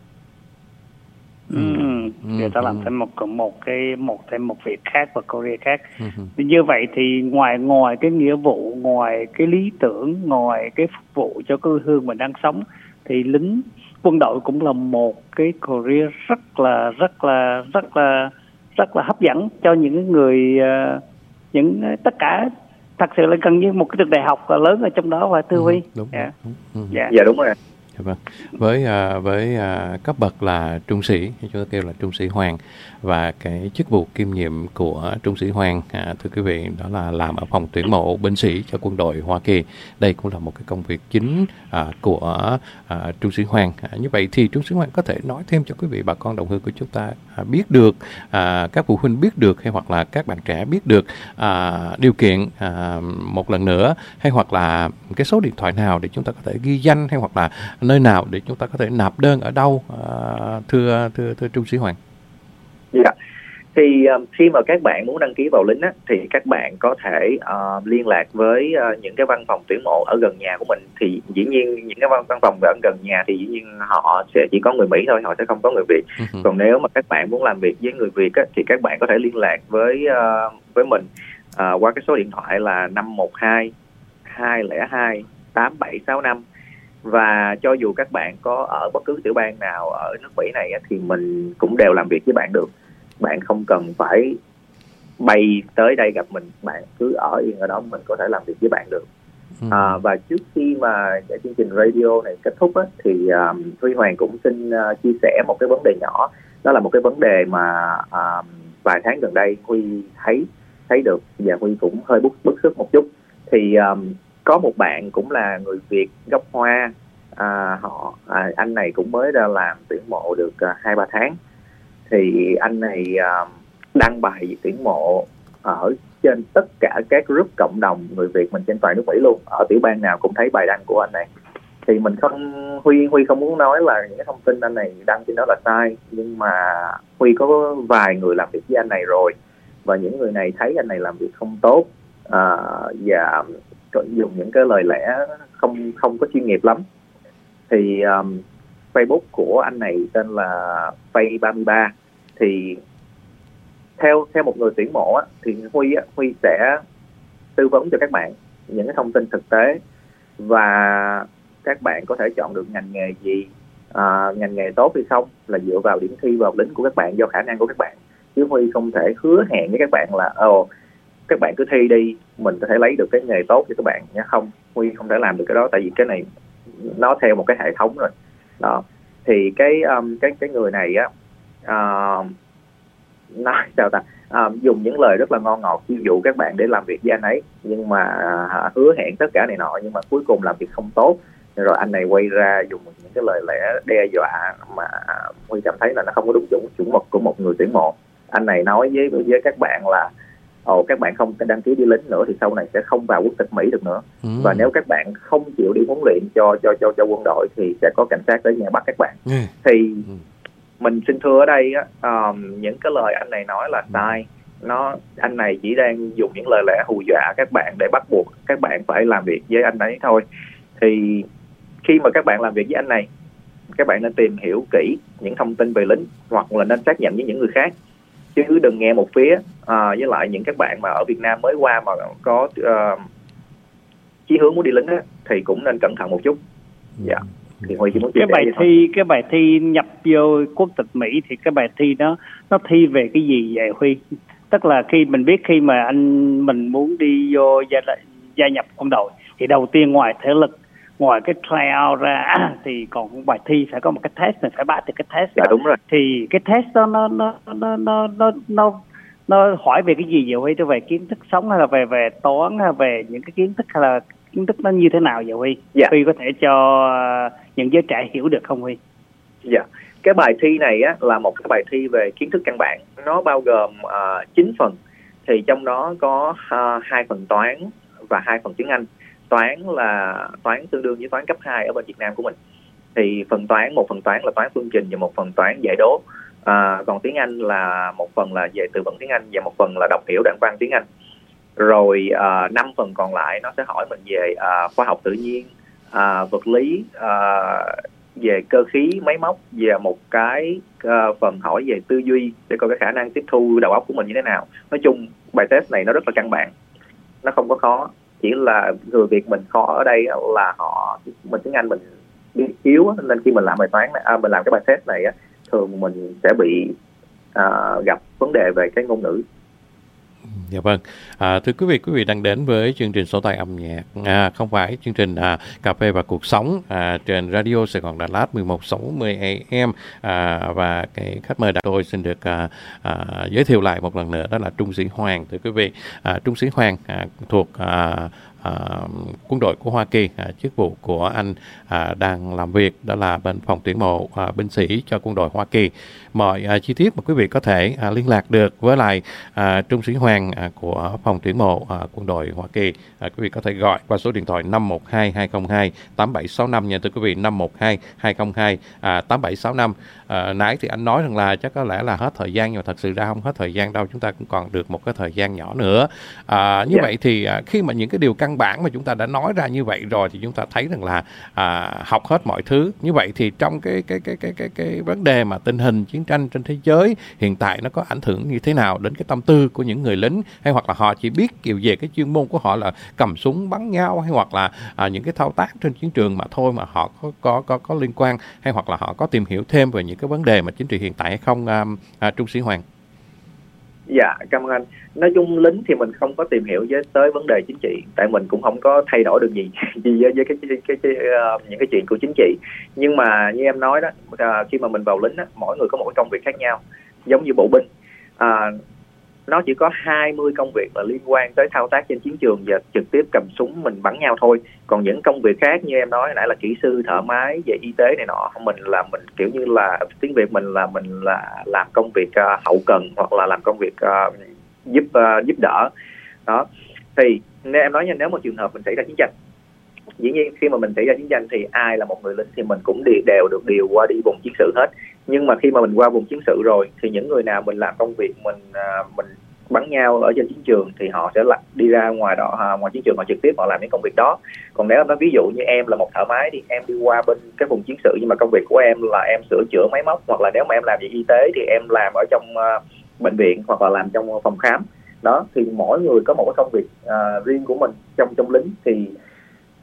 Ừ, người ta làm thêm một một cái một thêm một việc khác và career khác. Ừ. Như vậy thì ngoài ngoài cái nghĩa vụ, ngoài cái lý tưởng, ngoài cái phục vụ cho quê hương mình đang sống, thì lính quân đội cũng là một cái career rất là rất là rất là rất là hấp dẫn cho những người uh, những tất cả, thật sự là gần như một cái trường đại học lớn ở trong đó. Và Tư Huy. Ừ, đúng, yeah. đúng, đúng. Yeah. Dạ đúng rồi. Vâng. Với à, với à, cấp bậc là trung sĩ, chúng ta kêu là trung sĩ hoàng, và cái chức vụ kiêm nhiệm của trung sĩ hoàng, à, thưa quý vị, đó là làm ở phòng tuyển mộ binh sĩ cho quân đội Hoa Kỳ. Đây cũng là một cái công việc chính à, của à, trung sĩ hoàng. À, như vậy thì trung sĩ hoàng có thể nói thêm cho quý vị bà con đồng hương của chúng ta à, biết được, à, các phụ huynh biết được, hay hoặc là các bạn trẻ biết được à, điều kiện à, một lần nữa, hay hoặc là cái số điện thoại nào để chúng ta có thể ghi danh, hay hoặc là nơi nào để chúng ta có thể nạp đơn ở đâu, à, thưa thưa thưa trung sĩ Hoàng? Dạ. Thì um, khi mà các bạn muốn đăng ký vào lính á, thì các bạn có thể uh, liên lạc với uh, những cái văn phòng tuyển mộ ở gần nhà của mình. Thì dĩ nhiên những cái văn, văn phòng ở gần nhà thì dĩ nhiên họ sẽ chỉ có người Mỹ thôi, họ sẽ không có người Việt. Uh-huh. Còn nếu mà các bạn muốn làm việc với người Việt á, thì các bạn có thể liên lạc với uh, với mình uh, qua cái số điện thoại là năm một hai hai không hai tám bảy sáu năm. Và cho dù các bạn có ở bất cứ tiểu bang nào ở nước Mỹ này á, thì mình cũng đều làm việc với bạn được. Bạn không cần phải bay tới đây gặp mình, bạn cứ ở yên ở đó, mình có thể làm việc với bạn được. À, và trước khi mà chương trình radio này kết thúc á, thì um, Huy Hoàng cũng xin uh, chia sẻ một cái vấn đề nhỏ. Đó là một cái vấn đề mà uh, vài tháng gần đây Huy thấy thấy được và Huy cũng hơi bức bức xúc một chút. Thì um, có một bạn cũng là người Việt gốc Hoa, à, họ à, anh này cũng mới ra làm tuyển mộ được hai uh, ba tháng. Thì anh này uh, đăng bài tuyển mộ ở trên tất cả các group cộng đồng người Việt mình trên toàn nước Mỹ luôn, ở tiểu bang nào cũng thấy bài đăng của anh này. Thì mình không Huy Huy không muốn nói là những cái thông tin anh này đăng trên đó là sai, nhưng mà Huy có vài người làm việc với anh này rồi, và những người này thấy anh này làm việc không tốt, à, và dùng những cái lời lẽ không không có chuyên nghiệp lắm. Thì um, Facebook của anh này tên là Fay ba mươi ba. Thì theo theo một người tuyển mộ á, thì Huy á, Huy sẽ tư vấn cho các bạn những cái thông tin thực tế, và các bạn có thể chọn được ngành nghề gì, à, ngành nghề tốt hay không là dựa vào điểm thi vào lính của các bạn, do khả năng của các bạn. Chứ Huy không thể hứa hẹn với các bạn là ồ các bạn cứ thi đi, mình có thể lấy được cái nghề tốt cho các bạn nhé. Không, Huy không thể làm được cái đó, tại vì cái này nó theo một cái hệ thống rồi đó. Thì cái um, cái cái người này á, uh, nói sao ta, uh, dùng những lời rất là ngon ngọt chiêu dụ các bạn để làm việc với anh ấy, nhưng mà uh, hứa hẹn tất cả này nọ, nhưng mà cuối cùng làm việc không tốt, rồi anh này quay ra dùng những cái lời lẽ đe dọa mà Huy cảm thấy là nó không có đúng chuẩn chuẩn mực của một người tuyển mộ. Anh này nói với với các bạn là ồ các bạn không đăng ký đi lính nữa thì sau này sẽ không vào quốc tịch Mỹ được nữa, ừ. và nếu các bạn không chịu đi huấn luyện cho cho cho cho quân đội thì sẽ có cảnh sát tới nhà bắt các bạn. ừ. Thì ừ. mình xin thưa ở đây á, um, những cái lời anh này nói là sai. Nó anh này chỉ đang dùng những lời lẽ hù dọa các bạn để bắt buộc các bạn phải làm việc với anh ấy thôi. Thì khi mà các bạn làm việc với anh này, các bạn nên tìm hiểu kỹ những thông tin về lính, hoặc là nên xác nhận với những người khác, chứ đừng nghe một phía. À, với lại những các bạn mà ở Việt Nam mới qua mà có uh, chí hướng muốn đi lính á, thì cũng nên cẩn thận một chút. Dạ. Thì Huy chỉ muốn cái bài thi cái bài thi nhập vô quốc tịch Mỹ thì cái bài thi đó nó thi về cái gì vậy Huy? Tức là khi mình biết khi mà anh mình muốn đi vô gia, gia nhập quân đội thì đầu tiên ngoài thể lực, ngoài cái tryout ra thì còn bài thi phải có một cái test, mình phải bắt được cái test. Dạ, đúng rồi. Thì cái test đó nó nó nó nó nó nó nó hỏi về cái gì vậy Huy? Về kiến thức sống hay là về về toán hay về những cái kiến thức, hay là kiến thức nó như thế nào vậy Huy? Dạ. Huy có thể cho những giới trẻ hiểu được không Huy? Dạ. Cái bài thi này á là một cái bài thi về kiến thức căn bản, nó bao gồm uh, chín phần. Thì trong đó có uh, hai phần toán và hai phần tiếng Anh. Toán là toán tương đương với toán cấp hai ở bên Việt Nam của mình. Thì phần toán, một phần toán là toán phương trình và một phần toán giải đố. À, còn tiếng Anh là một phần là về từ vựng tiếng Anh và một phần là đọc hiểu đoạn văn tiếng Anh. Rồi à, năm phần còn lại nó sẽ hỏi mình về à, khoa học tự nhiên, à, vật lý, à, về cơ khí, máy móc, và một cái à, phần hỏi về tư duy để coi cái khả năng tiếp thu đầu óc của mình như thế nào. Nói chung bài test này nó rất là căn bản, nó không có khó. Chỉ là người Việt mình khó ở đây là họ mình tiếng Anh mình biết yếu, nên khi mình làm bài toán này, à, mình làm cái bài test này á, thường mình sẽ bị à, gặp vấn đề về cái ngôn ngữ. Dạ vâng, à, thưa quý vị, quý vị đang đến với chương trình Sổ Tay Âm Nhạc, à, không phải chương trình à, Cà phê và Cuộc Sống à, trên Radio Sài Gòn Đà Lạt mười một sáu mươi A M, à, và cái khách mời đặt tôi xin được à, à, giới thiệu lại một lần nữa, đó là Trung sĩ Hoàng. Thưa quý vị, à, Trung sĩ Hoàng à, thuộc à, À, quân đội của Hoa Kỳ, à, chức vụ của anh à, đang làm việc đó là bên phòng tuyển mộ à, binh sĩ cho quân đội Hoa Kỳ. Mọi à, chi tiết mà quý vị có thể à, liên lạc được với lại à, Trung sĩ Hoàng à, của phòng tuyển mộ à, quân đội Hoa Kỳ, à, quý vị có thể gọi qua số điện thoại năm một hai hai không hai tám bảy sáu năm nha thưa quý vị, năm một hai hai không hai tám bảy sáu năm. À, nãy thì anh nói rằng là chắc có lẽ là hết thời gian, nhưng mà thật sự ra không hết thời gian đâu, chúng ta cũng còn được một cái thời gian nhỏ nữa. À, như yeah. vậy thì à, khi mà những cái điều căn bản mà chúng ta đã nói ra như vậy rồi thì chúng ta thấy rằng là à, học hết mọi thứ. Như vậy thì trong cái cái cái cái cái cái vấn đề mà tình hình chiến tranh trên thế giới hiện tại nó có ảnh hưởng như thế nào đến cái tâm tư của những người lính, hay hoặc là họ chỉ biết kiểu về cái chuyên môn của họ là cầm súng bắn nhau, hay hoặc là à, những cái thao tác trên chiến trường mà thôi, mà họ có có có có liên quan, hay hoặc là họ có tìm hiểu thêm về những cái vấn đề mà chính trị hiện tại hay không, à, à, Trung sĩ Hoàng? Dạ, cảm ơn anh. Nói chung lính thì mình không có tìm hiểu với tới vấn đề chính trị, tại mình cũng không có thay đổi được gì gì với, với cái, cái, cái, cái uh, những cái chuyện của chính trị. Nhưng mà như em nói đó, uh, khi mà mình vào lính á, mỗi người có một cái công việc khác nhau, giống như bộ binh. Uh, nó chỉ có hai mươi công việc là liên quan tới thao tác trên chiến trường và trực tiếp cầm súng mình bắn nhau thôi. Còn những công việc khác như em nói nãy là kỹ sư, thợ máy, về y tế này nọ, mình là mình kiểu như là tiếng Việt mình là mình là làm công việc uh, hậu cần, hoặc là làm công việc uh, giúp uh, giúp đỡ đó. Thì nếu em nói nha, nếu một trường hợp mình xảy ra chiến tranh, dĩ nhiên khi mà mình xảy ra chiến tranh thì ai là một người lính thì mình cũng đi đều được điều qua đi vùng chiến sự hết. Nhưng mà khi mà mình qua vùng chiến sự rồi thì những người nào mình làm công việc mình uh, mình bắn nhau ở trên chiến trường thì họ sẽ đi ra ngoài đó, uh, ngoài chiến trường họ trực tiếp họ làm những công việc đó. Còn nếu nó ví dụ như em là một thợ máy thì em đi qua bên cái vùng chiến sự, nhưng mà công việc của em là em sửa chữa máy móc, hoặc là nếu mà em làm về y tế thì em làm ở trong uh, bệnh viện, hoặc là làm trong phòng khám đó. Thì mỗi người có một cái công việc uh, riêng của mình trong trong lính. Thì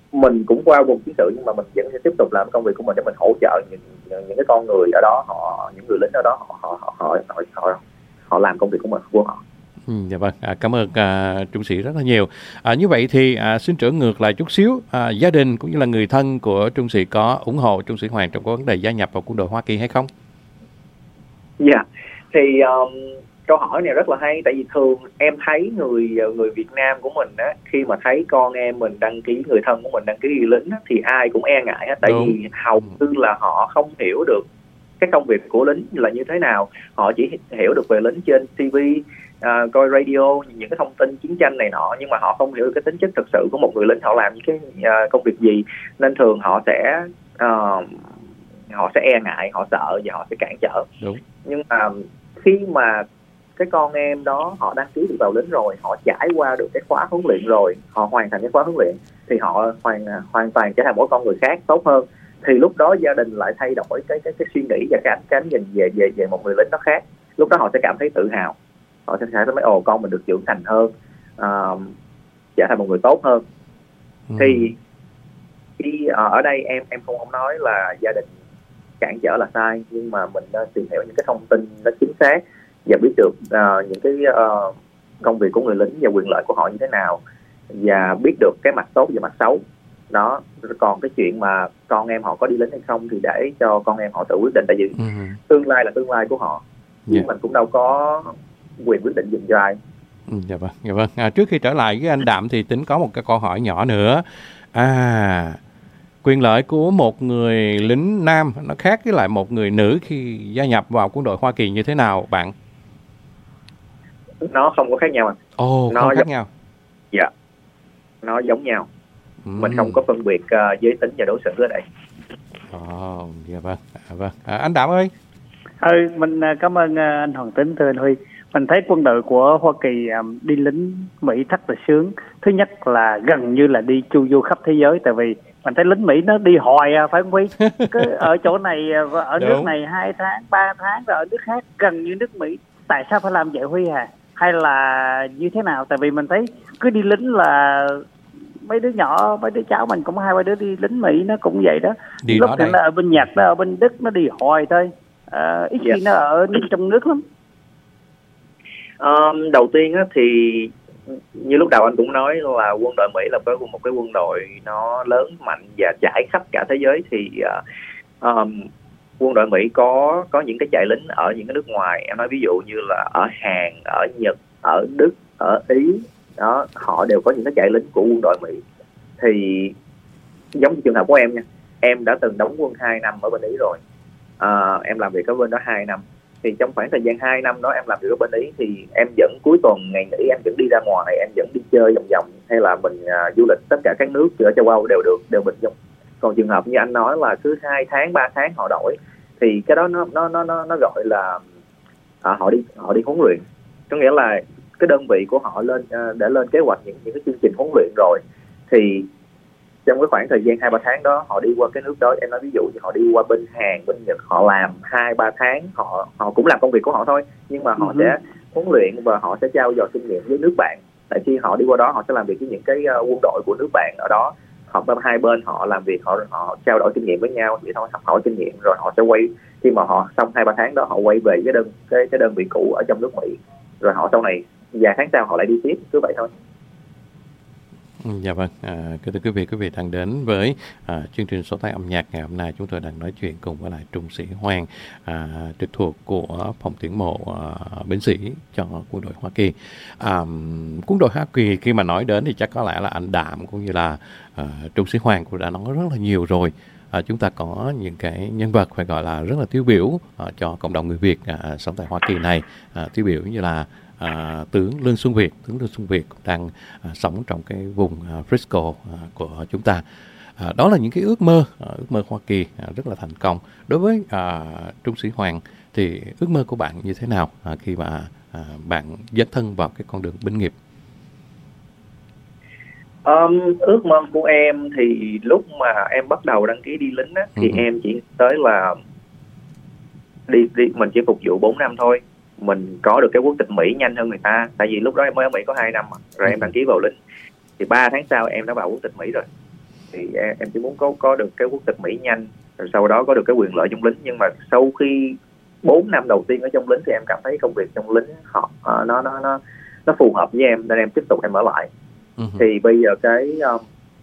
mình cũng qua vùng chiến sự nhưng mà mình vẫn sẽ tiếp tục làm công việc của mình để mình hỗ trợ những những, những cái con người ở đó, họ những người lính ở đó họ họ họ họ họ, họ làm công việc của mình của họ. Ừ, dạ vâng, à, cảm ơn à, trung sĩ rất là nhiều. À, như vậy thì à, xin trở ngược lại chút xíu, à, gia đình cũng như là người thân của trung sĩ có ủng hộ trung sĩ Hoàng trong vấn đề gia nhập vào quân đội Hoa Kỳ hay không? Dạ, yeah. thì um, câu hỏi này rất là hay, tại vì thường em thấy người người Việt Nam của mình á, khi mà thấy con em mình đăng ký, người thân của mình đăng ký đi lính á, thì ai cũng e ngại á, tại Đúng. vì hầu như là họ không hiểu được cái công việc của lính là như thế nào, họ chỉ hiểu được về lính trên ti vi, uh, coi radio, những cái thông tin chiến tranh này nọ, nhưng mà họ không hiểu được cái tính chất thực sự của một người lính, họ làm những cái uh, công việc gì, nên thường họ sẽ uh, họ sẽ e ngại, họ sợ và họ sẽ cản trở. Đúng. Nhưng mà khi mà cái con em đó họ đăng ký được vào lính rồi, họ trải qua được cái khóa huấn luyện rồi, họ hoàn thành cái khóa huấn luyện thì họ hoàn hoàn toàn trở thành một con người khác tốt hơn, thì lúc đó gia đình lại thay đổi cái cái cái suy nghĩ và cái cái nhìn về về về một người lính nó khác. Lúc đó họ sẽ cảm thấy tự hào, họ sẽ thấy mấy ồ con mình được trưởng thành hơn, uh, trở thành một người tốt hơn. ừ. Thì khi uh, ở đây em em không không nói là gia đình cản trở là sai, nhưng mà mình nên tìm hiểu những cái thông tin nó chính xác và biết được uh, những cái uh, công việc của người lính và quyền lợi của họ như thế nào, và biết được cái mặt tốt và mặt xấu đó. Còn cái chuyện mà con em họ có đi lính hay không thì để cho con em họ tự quyết định, tại vì uh-huh. tương lai là tương lai của họ, nhưng yeah. mình cũng đâu có quyền quyết định giùm cho ai. Ừ, dạ vâng, dạ vâng. À, trước khi trở lại với anh Đạm thì Tính có một cái câu hỏi nhỏ nữa. À, quyền lợi của một người lính nam nó khác với lại một người nữ khi gia nhập vào quân đội Hoa Kỳ như thế nào bạn? Nó không có khác nhau. Ồ, oh, nó không khác giống... nhau. Dạ, nó giống nhau. uhm. Mình không có phân biệt uh, giới tính và đối xử ở đây. Ồ, oh, dạ vâng. À, vâng. À, anh Đạm ơi. Ừ, mình cảm ơn anh Hoàng Tính, thưa anh Huy. Mình thấy quân đội của Hoa Kỳ um, đi lính Mỹ rất là sướng. Thứ nhất là gần như là đi chu du khắp thế giới, tại vì mình thấy lính Mỹ nó đi hoài à, phải không Huy? Cứ ở chỗ này, ở Đúng. nước này hai tháng, ba tháng, rồi ở nước khác gần như nước Mỹ. Tại sao phải làm vậy Huy à? Hay là như thế nào? Tại vì mình thấy cứ đi lính là mấy đứa nhỏ, mấy đứa cháu mình cũng hai ba đứa đi lính Mỹ nó cũng vậy đó. Đi lúc đó nó ở bên Nhật, nó ở bên Đức, nó đi hoài thôi. À, ít khi yeah. nó ở trong nước lắm. Um, đầu tiên á, thì như lúc đầu anh cũng nói là quân đội Mỹ là một cái quân đội nó lớn mạnh và trải khắp cả thế giới. Thì uh, um, quân đội Mỹ có có những cái trại lính ở những cái nước ngoài. Em nói ví dụ như là ở Hàn, ở Nhật, ở Đức, ở Ý đó, họ đều có những cái trại lính của quân đội Mỹ. Thì giống như trường hợp của em nha, em đã từng đóng quân hai năm ở bên Ý rồi. Uh, em làm việc ở bên đó hai năm. Thì trong khoảng thời gian hai năm đó em làm việc ở bên Ý thì em vẫn cuối tuần ngày nghỉ em vẫn đi ra ngoài, em vẫn đi chơi vòng vòng, hay là mình uh, du lịch tất cả các nước ở châu Âu đều được, đều bình thường. Còn trường hợp như anh nói là cứ hai tháng ba tháng họ đổi thì cái đó nó nó nó nó, nó gọi là à, họ đi họ đi huấn luyện. Có nghĩa là cái đơn vị của họ lên uh, để lên kế hoạch những những cái chương trình huấn luyện rồi, thì trong cái khoảng thời gian hai ba tháng đó họ đi qua cái nước đó. Em nói ví dụ như họ đi qua bên Hàn, bên Nhật, họ làm hai ba tháng, họ họ cũng làm công việc của họ thôi, nhưng mà họ uh-huh. sẽ huấn luyện và họ sẽ trao dồi kinh nghiệm với nước bạn. Tại khi họ đi qua đó họ sẽ làm việc với những cái uh, quân đội của nước bạn ở đó, họ hai bên họ làm việc, họ họ trao đổi kinh nghiệm với nhau vậy thôi, học hỏi kinh nghiệm rồi họ sẽ quay. Khi mà họ xong hai ba tháng đó họ quay về cái đơn cái cái đơn vị cũ ở trong nước Mỹ, rồi họ sau này vài tháng sau họ lại đi tiếp, cứ vậy thôi. Dạ vâng, à, kính thưa quý vị, quý vị đang đến với à, chương trình Số Tay Âm Nhạc. Ngày hôm nay chúng tôi đang nói chuyện cùng với lại trung sĩ Hoàng, à, trực thuộc của phòng tuyển mộ à, binh sĩ cho quân đội Hoa Kỳ. À, quân đội Hoa Kỳ khi mà nói đến thì chắc có lẽ là anh Đạm cũng như là à, trung sĩ Hoàng cũng đã nói rất là nhiều rồi. À, chúng ta có những cái nhân vật phải gọi là rất là tiêu biểu à, cho cộng đồng người Việt à, sống tại Hoa Kỳ này, à, tiêu biểu như là À, tướng Lương Xuân Việt, tướng Lương Xuân Việt đang à, sống trong cái vùng à, Frisco à, của chúng ta. À, đó là những cái ước mơ, à, ước mơ Hoa Kỳ à, rất là thành công. Đối với à, trung sĩ Hoàng thì ước mơ của bạn như thế nào à, khi mà à, bạn dấn thân vào cái con đường binh nghiệp? Um, ước mơ của em thì lúc mà em bắt đầu đăng ký đi lính á, thì uh-huh. em chỉ tới là đi, đi mình chỉ phục vụ bốn năm thôi, mình có được cái quốc tịch Mỹ nhanh hơn người ta. Tại vì lúc đó em mới ở Mỹ có hai năm mà. Rồi em đăng ký vào lính thì ba tháng sau em đã vào quốc tịch Mỹ rồi. thì em, em chỉ muốn có có được cái quốc tịch Mỹ nhanh, rồi sau đó có được cái quyền lợi trong lính. Nhưng mà sau khi bốn năm đầu tiên ở trong lính thì em cảm thấy công việc trong lính họ uh, nó nó nó nó phù hợp với em, nên em tiếp tục em ở lại. Uh-huh. Thì bây giờ cái um,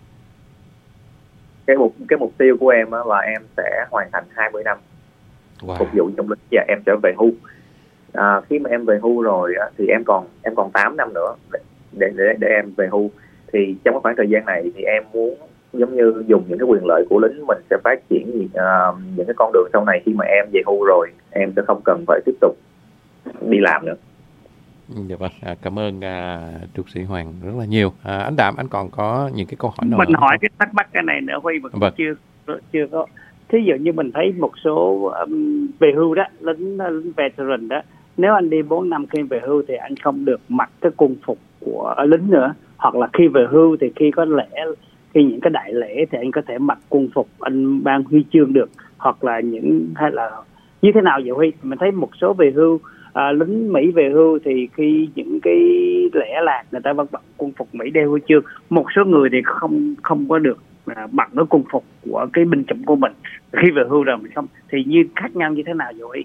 cái mục cái mục tiêu của em là em sẽ hoàn thành hai mươi năm wow. phục vụ trong lính và em sẽ về hưu. À, khi mà em về hưu rồi á, thì em còn em còn tám năm nữa để để để em về hưu. Thì trong cái khoảng thời gian này thì em muốn giống như dùng những cái quyền lợi của lính, mình sẽ phát triển uh, những cái con đường sau này. Khi mà em về hưu rồi, em sẽ không cần phải tiếp tục đi làm nữa. Dạ vâng, à, cảm ơn à, Trung sĩ Hoàng rất là nhiều. À, anh Đạm, anh còn có những cái câu hỏi nào? Mình hỏi cái thắc mắc cái này nữa Huy vẫn vâng. chưa chưa có. Thí dụ như mình thấy một số um, về hưu đó, lính, lính veteran đó, nếu anh đi bốn năm khi về hưu thì anh không được mặc cái quân phục của lính nữa, hoặc là khi về hưu thì khi có lễ, khi những cái đại lễ thì anh có thể mặc quân phục, anh ban huy chương được, hoặc là những hay là như thế nào vậy Huy? Mình thấy một số về hưu à, lính Mỹ về hưu thì khi những cái lễ lạc người ta vẫn mặc quân phục Mỹ đeo huy chương, một số người thì không không có được à, mặc cái quân phục của cái binh chủng của mình khi về hưu rồi mình không, thì như khác nhau như thế nào vậy Huy?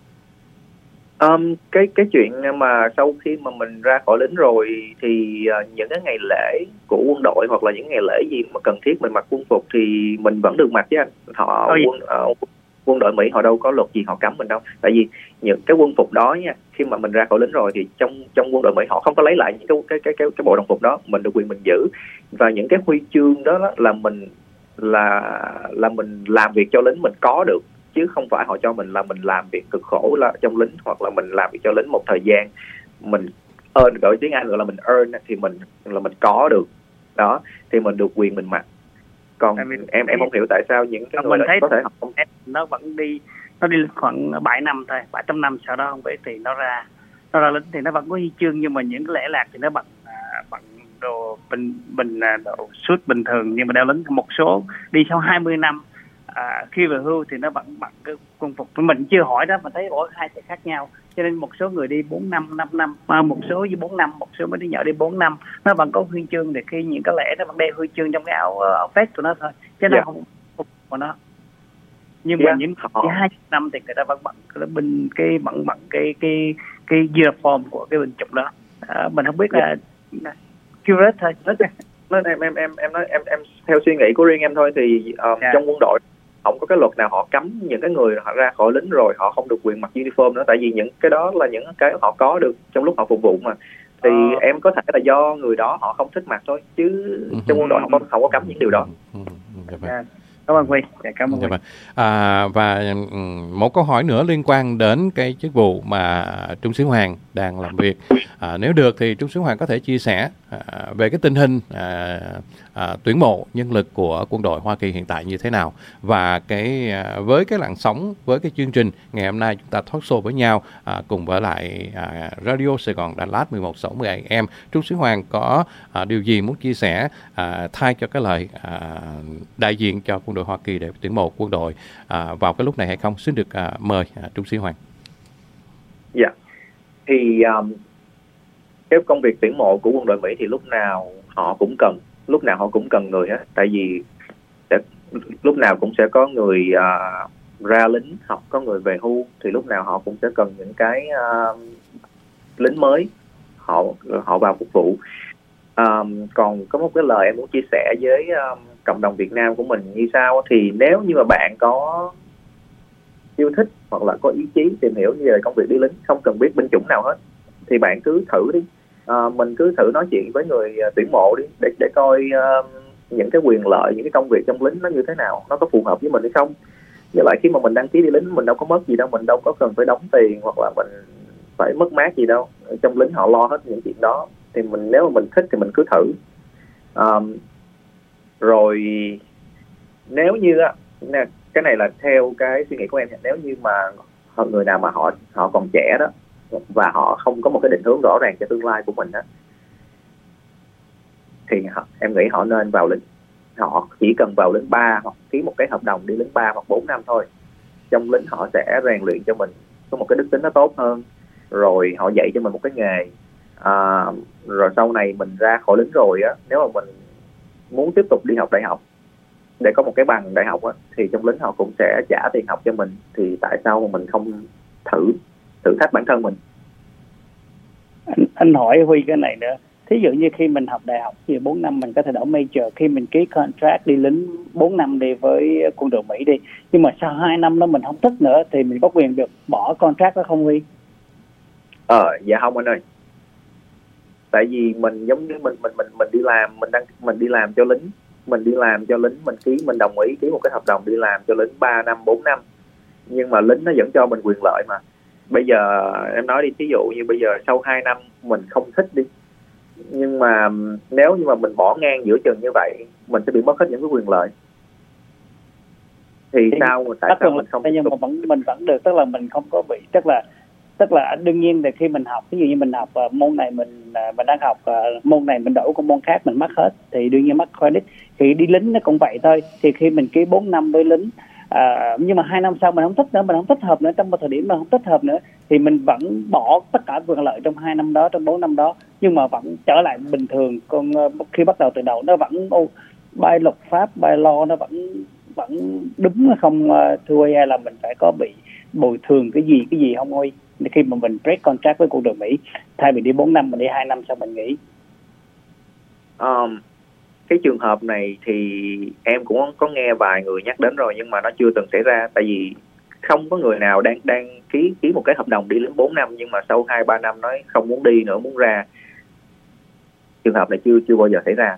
Um, cái cái chuyện mà sau khi mà mình ra khỏi lính rồi thì uh, những cái ngày lễ của quân đội hoặc là những ngày lễ gì mà cần thiết mình mặc quân phục thì mình vẫn được mặc chứ anh. Họ Ôi. quân uh, quân đội Mỹ họ đâu có luật gì họ cấm mình đâu. Tại vì những cái quân phục đó nha, khi mà mình ra khỏi lính rồi thì trong trong quân đội Mỹ họ không có lấy lại những cái cái cái cái, cái bộ đồng phục đó, mình được quyền mình giữ. Và những cái huy chương đó, đó là mình là là mình làm việc cho lính mình có được, chứ không phải họ cho mình là mình làm việc cực khổ là trong lính, hoặc là mình làm việc cho lính một thời gian mình earn, gọi tiếng Anh gọi là mình earn thì mình là mình có được đó, thì mình được quyền mình mặc. Còn em em không hiểu tại sao những cái người thấy có thể học không, nó vẫn đi nó đi khoảng bảy năm thôi, bảy trăm năm sau đó không biết thì nó ra nó ra lính thì nó vẫn có huy chương, nhưng mà những cái lễ lạc thì nó bằng bằng đồ bình bình đồ suit bình thường, nhưng mà đeo lính. Một số đi sau hai mươi năm à, khi về hưu thì nó vẫn mặc cái quân phục. Mình chưa hỏi đó, mình thấy mỗi hai sẽ khác nhau, cho nên một số người đi bốn năm, năm năm, à, một số như bốn năm, một số mấy đứa nhỏ đi bốn năm nó vẫn có huy chương, để khi những cái lễ nó vẫn đeo huy chương trong cái áo áo vest của nó thôi, chứ nó yeah. không phục của nó. Nhưng yeah. mà những oh. hai năm thì người ta vẫn bận cái binh cái bận bận cái cái cái uniform của cái binh chủng đó. À, mình không biết là curate thôi. Nên em em em em nói em em theo suy nghĩ của riêng em thôi thì uh, yeah. trong quân đội không có cái luật nào họ cấm những cái người họ ra khỏi lính rồi họ không được quyền mặc uniform nữa, tại vì những cái đó là những cái họ có được trong lúc họ phục vụ mà. Thì uh. em có thể là do người đó họ không thích mặc thôi, chứ uh-huh. trong quân đội họ không, không có cấm những điều đó. Uh-huh. Yeah. Cảm ơn Huy. Dạ, cảm ơn Huy. À, và một câu hỏi nữa liên quan đến cái chức vụ mà Trung sĩ Hoàng đang làm việc. À, nếu được thì Trung sĩ Hoàng có thể chia sẻ à, về cái tình hình à, à, tuyển mộ nhân lực của quân đội Hoa Kỳ hiện tại như thế nào, và cái à, với cái làn sóng, với cái chương trình ngày hôm nay chúng ta talk show với nhau à, cùng với lại à, Radio Sài Gòn Đà Lạt mười một sáu mươi a em, Trung sĩ Hoàng có à, điều gì muốn chia sẻ à, thay cho cái lời à, đại diện cho quân đội Hoa Kỳ để tuyển mộ quân đội à, vào cái lúc này hay không? Xin được à, mời à, Trung sĩ Hoàng. Dạ, yeah. thì um, cái công việc tuyển mộ của quân đội Mỹ thì lúc nào họ cũng cần, lúc nào họ cũng cần người hết. Tại vì sẽ, lúc nào cũng sẽ có người uh, ra lính hoặc có người về hưu, thì lúc nào họ cũng sẽ cần những cái uh, lính mới họ họ vào phục vụ. Um, còn có một cái lời em muốn chia sẻ với um, cộng đồng Việt Nam của mình như sau, thì nếu như mà bạn có yêu thích hoặc là có ý chí tìm hiểu về công việc đi lính, không cần biết binh chủng nào hết, thì bạn cứ thử đi. À, mình cứ thử nói chuyện với người uh, tuyển mộ đi để để coi uh, những cái quyền lợi, những cái công việc trong lính nó như thế nào, nó có phù hợp với mình hay không. Với lại khi mà mình đăng ký đi lính mình đâu có mất gì đâu, mình đâu có cần phải đóng tiền hoặc là mình phải mất mát gì đâu. Trong lính họ lo hết những chuyện đó, thì mình nếu mà mình thích thì mình cứ thử. Um, rồi nếu như á, cái này là theo cái suy nghĩ của em, nếu như mà người nào mà họ họ còn trẻ đó và họ không có một cái định hướng rõ ràng cho tương lai của mình đó, thì họ, em nghĩ họ nên vào lính. Họ chỉ cần vào lính ba hoặc ký một cái hợp đồng đi lính ba hoặc bốn năm thôi. Trong lính họ sẽ rèn luyện cho mình có một cái đức tính nó tốt hơn, rồi họ dạy cho mình một cái nghề. À, rồi sau này mình ra khỏi lính rồi á, nếu mà mình muốn tiếp tục đi học đại học để có một cái bằng đại học á, thì trong lính họ cũng sẽ trả tiền học cho mình, thì tại sao mà mình không thử thử thách bản thân mình? Anh, anh hỏi Huy cái này nữa. Thí dụ như khi mình học đại học thì bốn năm mình có thể đổi major, khi mình ký contract đi lính bốn năm đi với quân đội Mỹ đi, nhưng mà sau hai năm đó mình không thích nữa thì mình có quyền được bỏ contract đó không Huy? Ờ, dạ không anh ơi. Tại vì mình giống như mình mình mình mình đi làm, mình đang mình đi làm cho lính, mình đi làm cho lính, mình ký mình đồng ý ký một cái hợp đồng đi làm cho lính ba năm, bốn năm. Nhưng mà lính nó vẫn cho mình quyền lợi mà. Bây giờ em nói đi, ví dụ như bây giờ sau hai năm mình không thích đi, nhưng mà nếu như mà mình bỏ ngang giữa chừng như vậy, mình sẽ bị mất hết những cái quyền lợi. Thì, thì sao mà tại sao mình không? Nhưng mà vẫn mình vẫn được, tức là mình không có bị, tức là tức là đương nhiên là khi mình học, ví dụ như mình học uh, môn này mình uh, mình đang học uh, môn này mình đổi qua môn khác mình mất hết, thì đương nhiên mất credit. Thì đi lính nó cũng vậy thôi. Thì khi mình ký bốn năm với lính, uh, nhưng mà hai năm sau mình không thích nữa, mình không thích hợp nữa, trong một thời điểm mình không thích hợp nữa, thì mình vẫn bỏ tất cả quyền lợi trong hai năm đó, trong bốn năm đó, nhưng mà vẫn trở lại bình thường. Còn uh, khi bắt đầu từ đầu nó vẫn oh, by luật pháp, by law nó vẫn vẫn đúng không uh, thưa, hay là mình phải có bị bồi thường cái gì cái gì không ơi, khi mà mình break contract với quân đội Mỹ, thay vì đi bốn năm mình đi hai năm sau mình nghỉ? Um, cái trường hợp này thì em cũng có nghe vài người nhắc đến rồi, nhưng mà nó chưa từng xảy ra. Tại vì không có người nào đang đang ký ký một cái hợp đồng đi lính bốn năm nhưng mà sau hai ba năm nói không muốn đi nữa, muốn ra. Trường hợp này chưa chưa bao giờ xảy ra.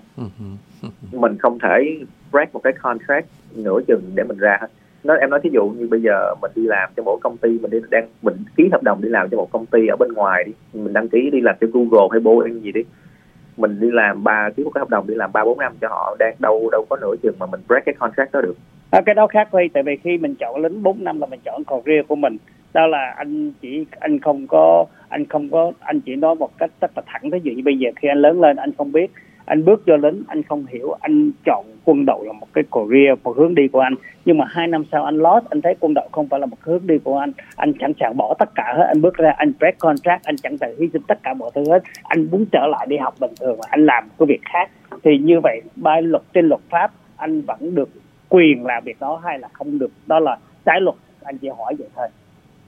Mình không thể break một cái contract nửa chừng để mình ra hết. Nó em nói thí dụ như bây giờ mình đi làm cho một công ty, mình đi đang mình ký hợp đồng đi làm cho một công ty ở bên ngoài đi, mình đăng ký đi làm cho Google hay Boeing gì đi, mình đi làm ba ký một cái hợp đồng đi làm ba bốn năm cho họ, đang đâu đâu có nửa chừng mà mình break cái contract đó được. À, cái đó khác Huy, tại vì khi mình chọn lính bốn năm là mình chọn career của mình. Đó là anh chỉ anh không có anh không có anh chỉ nói một cách rất là thẳng. Ví dụ như bây giờ khi anh lớn lên anh không biết, anh bước vô lính anh không hiểu, anh chọn quân đội là một cái career, một hướng đi của anh, nhưng mà hai năm sau anh lost, anh thấy quân đội không phải là một hướng đi của anh, anh sẵn sàng bỏ tất cả hết, anh bước ra anh break contract, anh sẵn sàng hy sinh tất cả mọi thứ hết, anh muốn trở lại đi học bình thường và anh làm cái việc khác. Thì như vậy by luật, trên luật pháp anh vẫn được quyền làm việc đó hay là không được, đó là trái luật. Anh chỉ hỏi vậy thôi.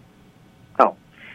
Không,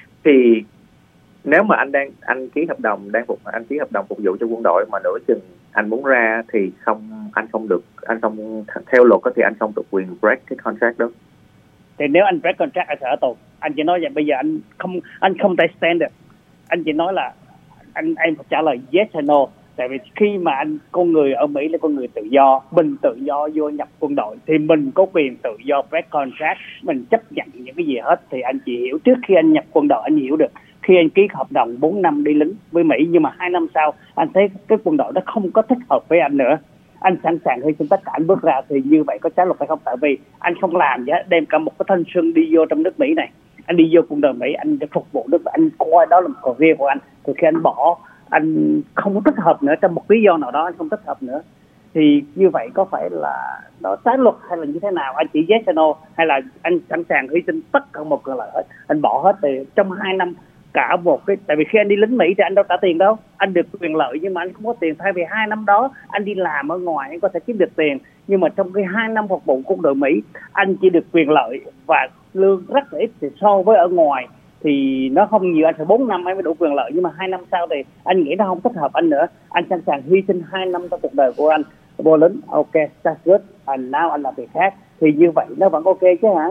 thì nếu mà anh đang anh ký hợp đồng đang phục anh ký hợp đồng phục vụ cho quân đội mà nửa chừng anh muốn ra thì không anh không được anh không theo luật thì anh không được quyền break cái contract đó. Thì nếu anh break contract anh sẽ ở tù. Anh chỉ nói vậy, bây giờ anh không anh không thể stand được. Anh chỉ nói là anh anh phải trả lời yes hay no. Tại vì khi mà anh con người ở Mỹ là con người tự do, mình tự do vô nhập quân đội thì mình có quyền tự do break contract, mình chấp nhận những cái gì hết. Thì anh chỉ hiểu trước khi anh nhập quân đội anh hiểu được, khi anh ký hợp đồng bốn năm đi lính với Mỹ nhưng mà hai năm sau anh thấy cái quân đội đó không có thích hợp với anh nữa, anh sẵn sàng hy sinh tất cả anh bước ra, thì như vậy có trái luật hay không? Tại vì anh không làm gì hết, đem cả một cái thanh xuân đi vô trong nước Mỹ này, anh đi vô quân đội Mỹ, anh để phục vụ nước, anh coi đó là một career của anh. Thì khi anh bỏ, anh không thích hợp nữa, trong một lý do nào đó anh không thích hợp nữa, thì như vậy có phải là nó trái luật hay là như thế nào? Anh chỉ yes hay no, hay là anh sẵn sàng hy sinh tất cả một cái lợi hết, anh bỏ hết thì trong hai năm cả một cái, tại vì khi anh đi lính Mỹ thì anh đâu trả tiền đâu, anh được quyền lợi nhưng mà anh không có tiền. Thay vì hai năm đó anh đi làm ở ngoài anh có thể kiếm được tiền, nhưng mà trong cái hai năm phục vụ quân đội Mỹ anh chỉ được quyền lợi và lương rất là ít, thì so với ở ngoài thì nó không nhiều. Anh phải bốn năm anh mới đủ quyền lợi, nhưng mà hai năm sau thì anh nghĩ nó không thích hợp anh nữa, anh sẵn sàng hy sinh hai năm trong cuộc đời của anh vô lính. Ok, that's good, and now anh làm việc khác, thì như vậy nó vẫn ok chứ hả?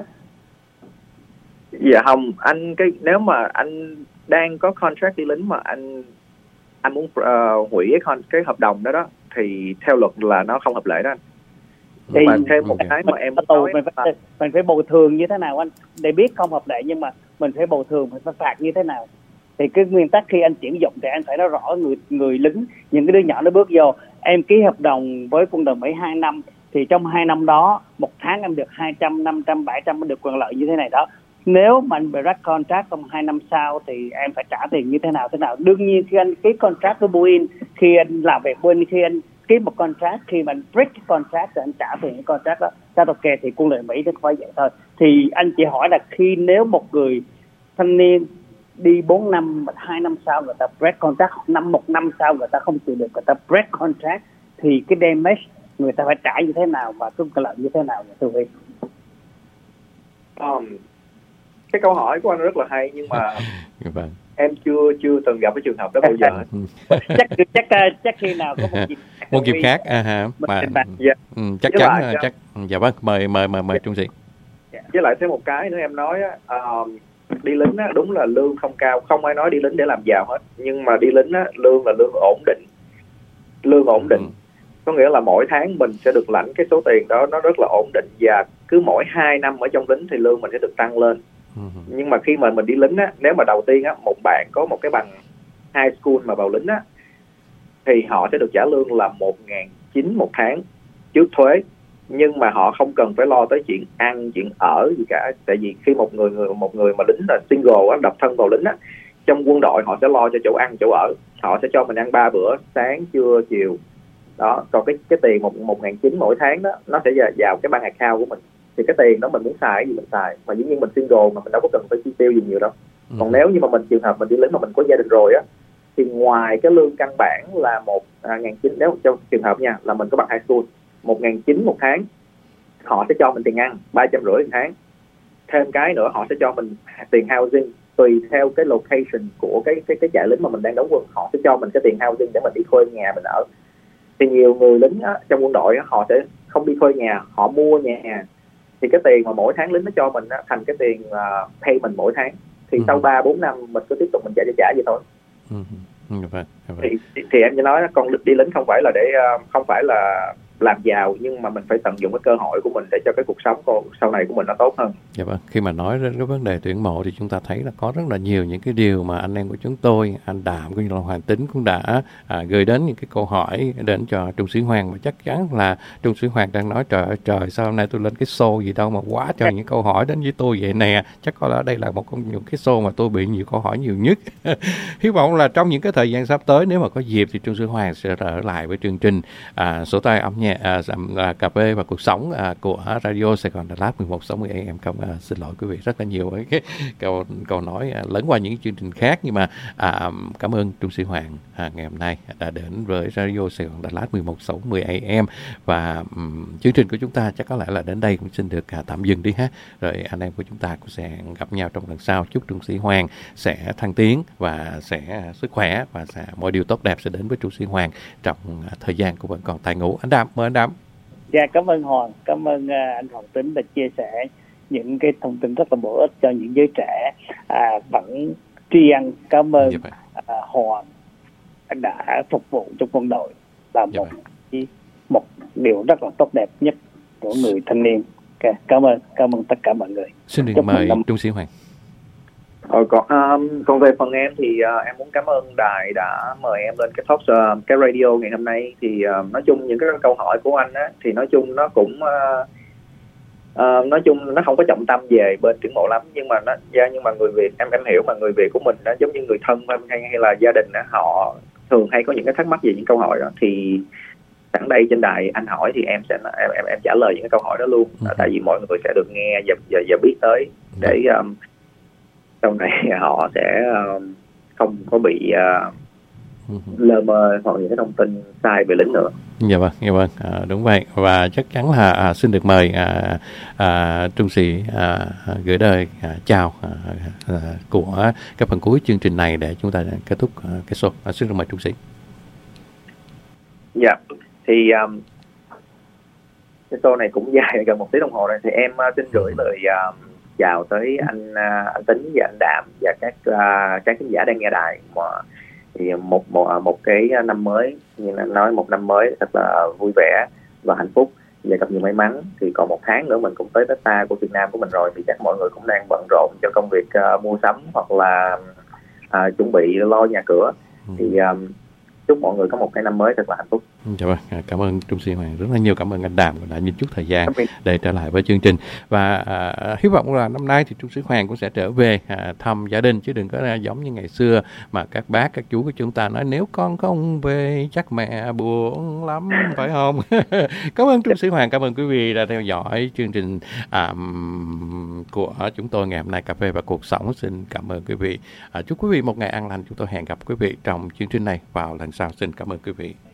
Dạ không, anh cái nếu mà anh đang có contract đi lính mà anh anh muốn uh, hủy cái con cái hợp đồng đó đó thì theo luật là nó không hợp lệ đó anh. Thì mà thêm một cái mà em tù mình phải là... mình phải bồi thường như thế nào anh? Để biết không hợp lệ nhưng mà mình phải bồi thường, mình phải phạt như thế nào? Thì cái nguyên tắc khi anh tuyển dụng thì anh phải nói rõ người người lính, những cái đứa nhỏ nó bước vô, em ký hợp đồng với quân đội Mỹ hai năm thì trong hai năm đó một tháng em được hai trăm, năm trăm, bảy trăm được quyền lợi như thế này đó. Nếu mà anh break contract trong hai năm sau thì em phải trả tiền như thế nào thế nào. Đương nhiên khi anh ký contract với Boeing, khi anh làm việc Boeing, khi anh ký một contract, khi mà anh break cái contract thì anh trả tiền cái contract đó. Sao ok thì quân đội Mỹ nó phải vậy thôi. Thì anh chỉ hỏi là khi nếu một người thanh niên đi bốn năm, hai năm sau người ta break contract, năm một năm sau người ta không chịu được, người ta break contract, thì cái damage người ta phải trả như thế nào và thu lợi như thế nào, thưa Huy? Um, cái câu hỏi của anh rất là hay, nhưng mà vâng. em chưa chưa từng gặp cái trường hợp đó bao giờ. chắc chắc chắc khi nào có một dịp một dịp khác à hả? Mà, dạ. ừ, chắc với chắn lại, chắc dạ vâng, mời mời mời mời Trung Sĩ. Với lại thêm một cái nữa em nói á, uh, đi lính á, đúng là lương không cao, không ai nói đi lính để làm giàu hết, nhưng mà đi lính á, lương là lương ổn định, lương ổn định. Ừ. Có nghĩa là mỗi tháng mình sẽ được lãnh cái số tiền đó, nó rất là ổn định, và cứ mỗi hai năm ở trong lính thì lương mình sẽ được tăng lên. Ừ. Nhưng mà khi mà mình đi lính á, nếu mà đầu tiên á, một bạn có một cái bằng high school mà vào lính á, thì họ sẽ được trả lương là một nghìn chín trăm một tháng trước thuế, nhưng mà họ không cần phải lo tới chuyện ăn, chuyện ở gì cả. Tại vì khi một người người một người mà lính là single á, độc thân vào lính á, trong quân đội họ sẽ lo cho chỗ ăn, chỗ ở, họ sẽ cho mình ăn ba bữa, sáng, trưa, chiều. Đó, còn cái cái tiền một một nghìn chín mỗi tháng đó, nó sẽ vào, vào cái bank account của mình. Thì cái tiền đó mình muốn xài cái gì mình xài, mà dĩ nhiên mình single mà mình đâu có cần phải chi tiêu gì nhiều đâu. Ừ. Còn nếu như mà mình trường hợp mình đi lính mà mình có gia đình rồi á, thì ngoài cái lương căn bản là một ngàn chín, nếu trong trường hợp nha là mình có bằng high school, một ngàn chín một tháng, họ sẽ cho mình tiền ăn ba trăm rưỡi một tháng. Thêm cái nữa, họ sẽ cho mình tiền housing tùy theo cái location của cái cái cái trại lính mà mình đang đóng quân, họ sẽ cho mình cái tiền housing để mình đi thuê nhà mình ở. Thì nhiều người lính á, trong quân đội á, họ sẽ không đi thuê nhà, họ mua nhà. Thì cái tiền mà mỗi tháng lính nó cho mình á, thành cái tiền uh, pay mình mỗi tháng. Thì ừ. sau ba bốn năm mình cứ tiếp tục mình trả trả trả vậy thôi. Ừ. Ừ. Thì, thì thì em chỉ nói con đi lính không phải là để uh, không phải là làm giàu, nhưng mà mình phải tận dụng cái cơ hội của mình để cho cái cuộc sống của, sau này của mình nó tốt hơn. Dạ vâng. Khi mà nói đến cái vấn đề tuyển mộ thì chúng ta thấy là có rất là nhiều những cái điều mà anh em của chúng tôi, anh Đạm cũng như là Hoàng Tính cũng đã à, gửi đến những cái câu hỏi đến cho Trung Sĩ Hoàng, và chắc chắn là Trung Sĩ Hoàng đang nói trời ơi trời, sao hôm nay tôi lên cái show gì đâu mà quá trời những câu hỏi đến với tôi vậy nè. Chắc có lẽ đây là một trong những cái show mà tôi bị nhiều câu hỏi nhiều nhất. Hy vọng là trong những cái thời gian sắp tới, nếu mà có dịp thì Trung Sĩ Hoàng sẽ trở lại với chương trình à, Sổ tay âm nhạc, À, à, cà phê và cuộc sống à, của Radio Sài Gòn Đà Lạt mười một sáu mươi a em. Không, à, xin lỗi quý vị rất là nhiều với cái câu câu nói à, lẫn qua những chương trình khác, nhưng mà à, cảm ơn Trung Sĩ Hoàng à, ngày hôm nay đã đến với Radio Sài Gòn Đà Lạt mười một sáu mươi a em, và um, chương trình của chúng ta chắc có lẽ là đến đây cũng xin được à, tạm dừng đi ha. Rồi anh em của chúng ta cũng sẽ gặp nhau trong lần sau. Chúc Trung Sĩ Hoàng sẽ thăng tiến và sẽ à, sức khỏe và sẽ mọi điều tốt đẹp sẽ đến với Trung Sĩ Hoàng trong à, thời gian của vẫn còn tài ngũ. Anh Đạm, mời anh Đạm. Dạ, cảm ơn Hoàng, cảm ơn uh, anh Hoàng Tính đã chia sẻ những cái thông tin rất là bổ ích cho những giới trẻ à, vẫn tri ân. Cảm ơn uh, Hoàng đã phục vụ trong quân đội là một một điều rất là tốt đẹp nhất của người thanh niên. Okay. Cảm ơn, cảm ơn tất cả mọi người. Xin được mời Trung Sĩ Hoàng. Ờ, còn, um, còn về phần em thì uh, em muốn cảm ơn đài đã mời em lên cái talk uh, cái radio ngày hôm nay. Thì uh, nói chung những cái câu hỏi của anh á, thì nói chung nó cũng uh, uh, nói chung nó không có trọng tâm về bên tuyển mộ lắm, nhưng mà nó yeah, nhưng mà người Việt em em hiểu mà người Việt của mình đó, giống như người thân hay hay là gia đình đó, họ thường hay có những cái thắc mắc về những câu hỏi đó. Thì sẵn đây trên đài anh hỏi thì em sẽ em em, em trả lời những cái câu hỏi đó luôn. Ừ. Tại vì mọi người sẽ được nghe và và, và biết tới để um, sau này họ sẽ uh, không có bị uh, lơ mơ hoặc những cái thông tin sai về lính nữa. Dạ vâng, dạ vâng, à, đúng vậy. Và chắc chắn là à, xin được mời à, à, Trung Sĩ à, gửi lời à, chào à, à, của cái phần cuối chương trình này để chúng ta kết thúc à, cái show. À, xin được mời Trung Sĩ. Dạ, thì um, cái show này cũng dài gần một tiếng đồng hồ rồi, thì em uh, xin gửi lời uh, chào tới anh uh, anh Tính và anh Đạm và các uh, các khán giả đang nghe đài. Mà thì một một một cái năm mới, như anh nói, một năm mới thật là vui vẻ và hạnh phúc và gặp nhiều may mắn. Thì còn một tháng nữa mình cũng tới Tết ta của Việt Nam của mình rồi, thì chắc mọi người cũng đang bận rộn cho công việc uh, mua sắm hoặc là uh, chuẩn bị lo nhà cửa. Thì um, chúc mọi người có một cái năm mới thật là hạnh phúc. Dạ vâng, cảm ơn Trung Sĩ Hoàng rất là nhiều, cảm ơn anh Đàm đã dành chút thời gian để trở lại với chương trình. Và à, hy vọng là năm nay thì Trung Sĩ Hoàng cũng sẽ trở về à, thăm gia đình, chứ đừng có à, giống như ngày xưa mà các bác các chú của chúng ta nói nếu con không về chắc mẹ buồn lắm, phải không? Cảm ơn Trung Sĩ Hoàng, cảm ơn quý vị đã theo dõi chương trình à, của chúng tôi ngày hôm nay, Cà phê và cuộc sống. Xin cảm ơn quý vị. À, chúc quý vị một ngày an lành. Chúng tôi hẹn gặp quý vị trong chương trình này vào lần sau. Xin cảm ơn quý vị.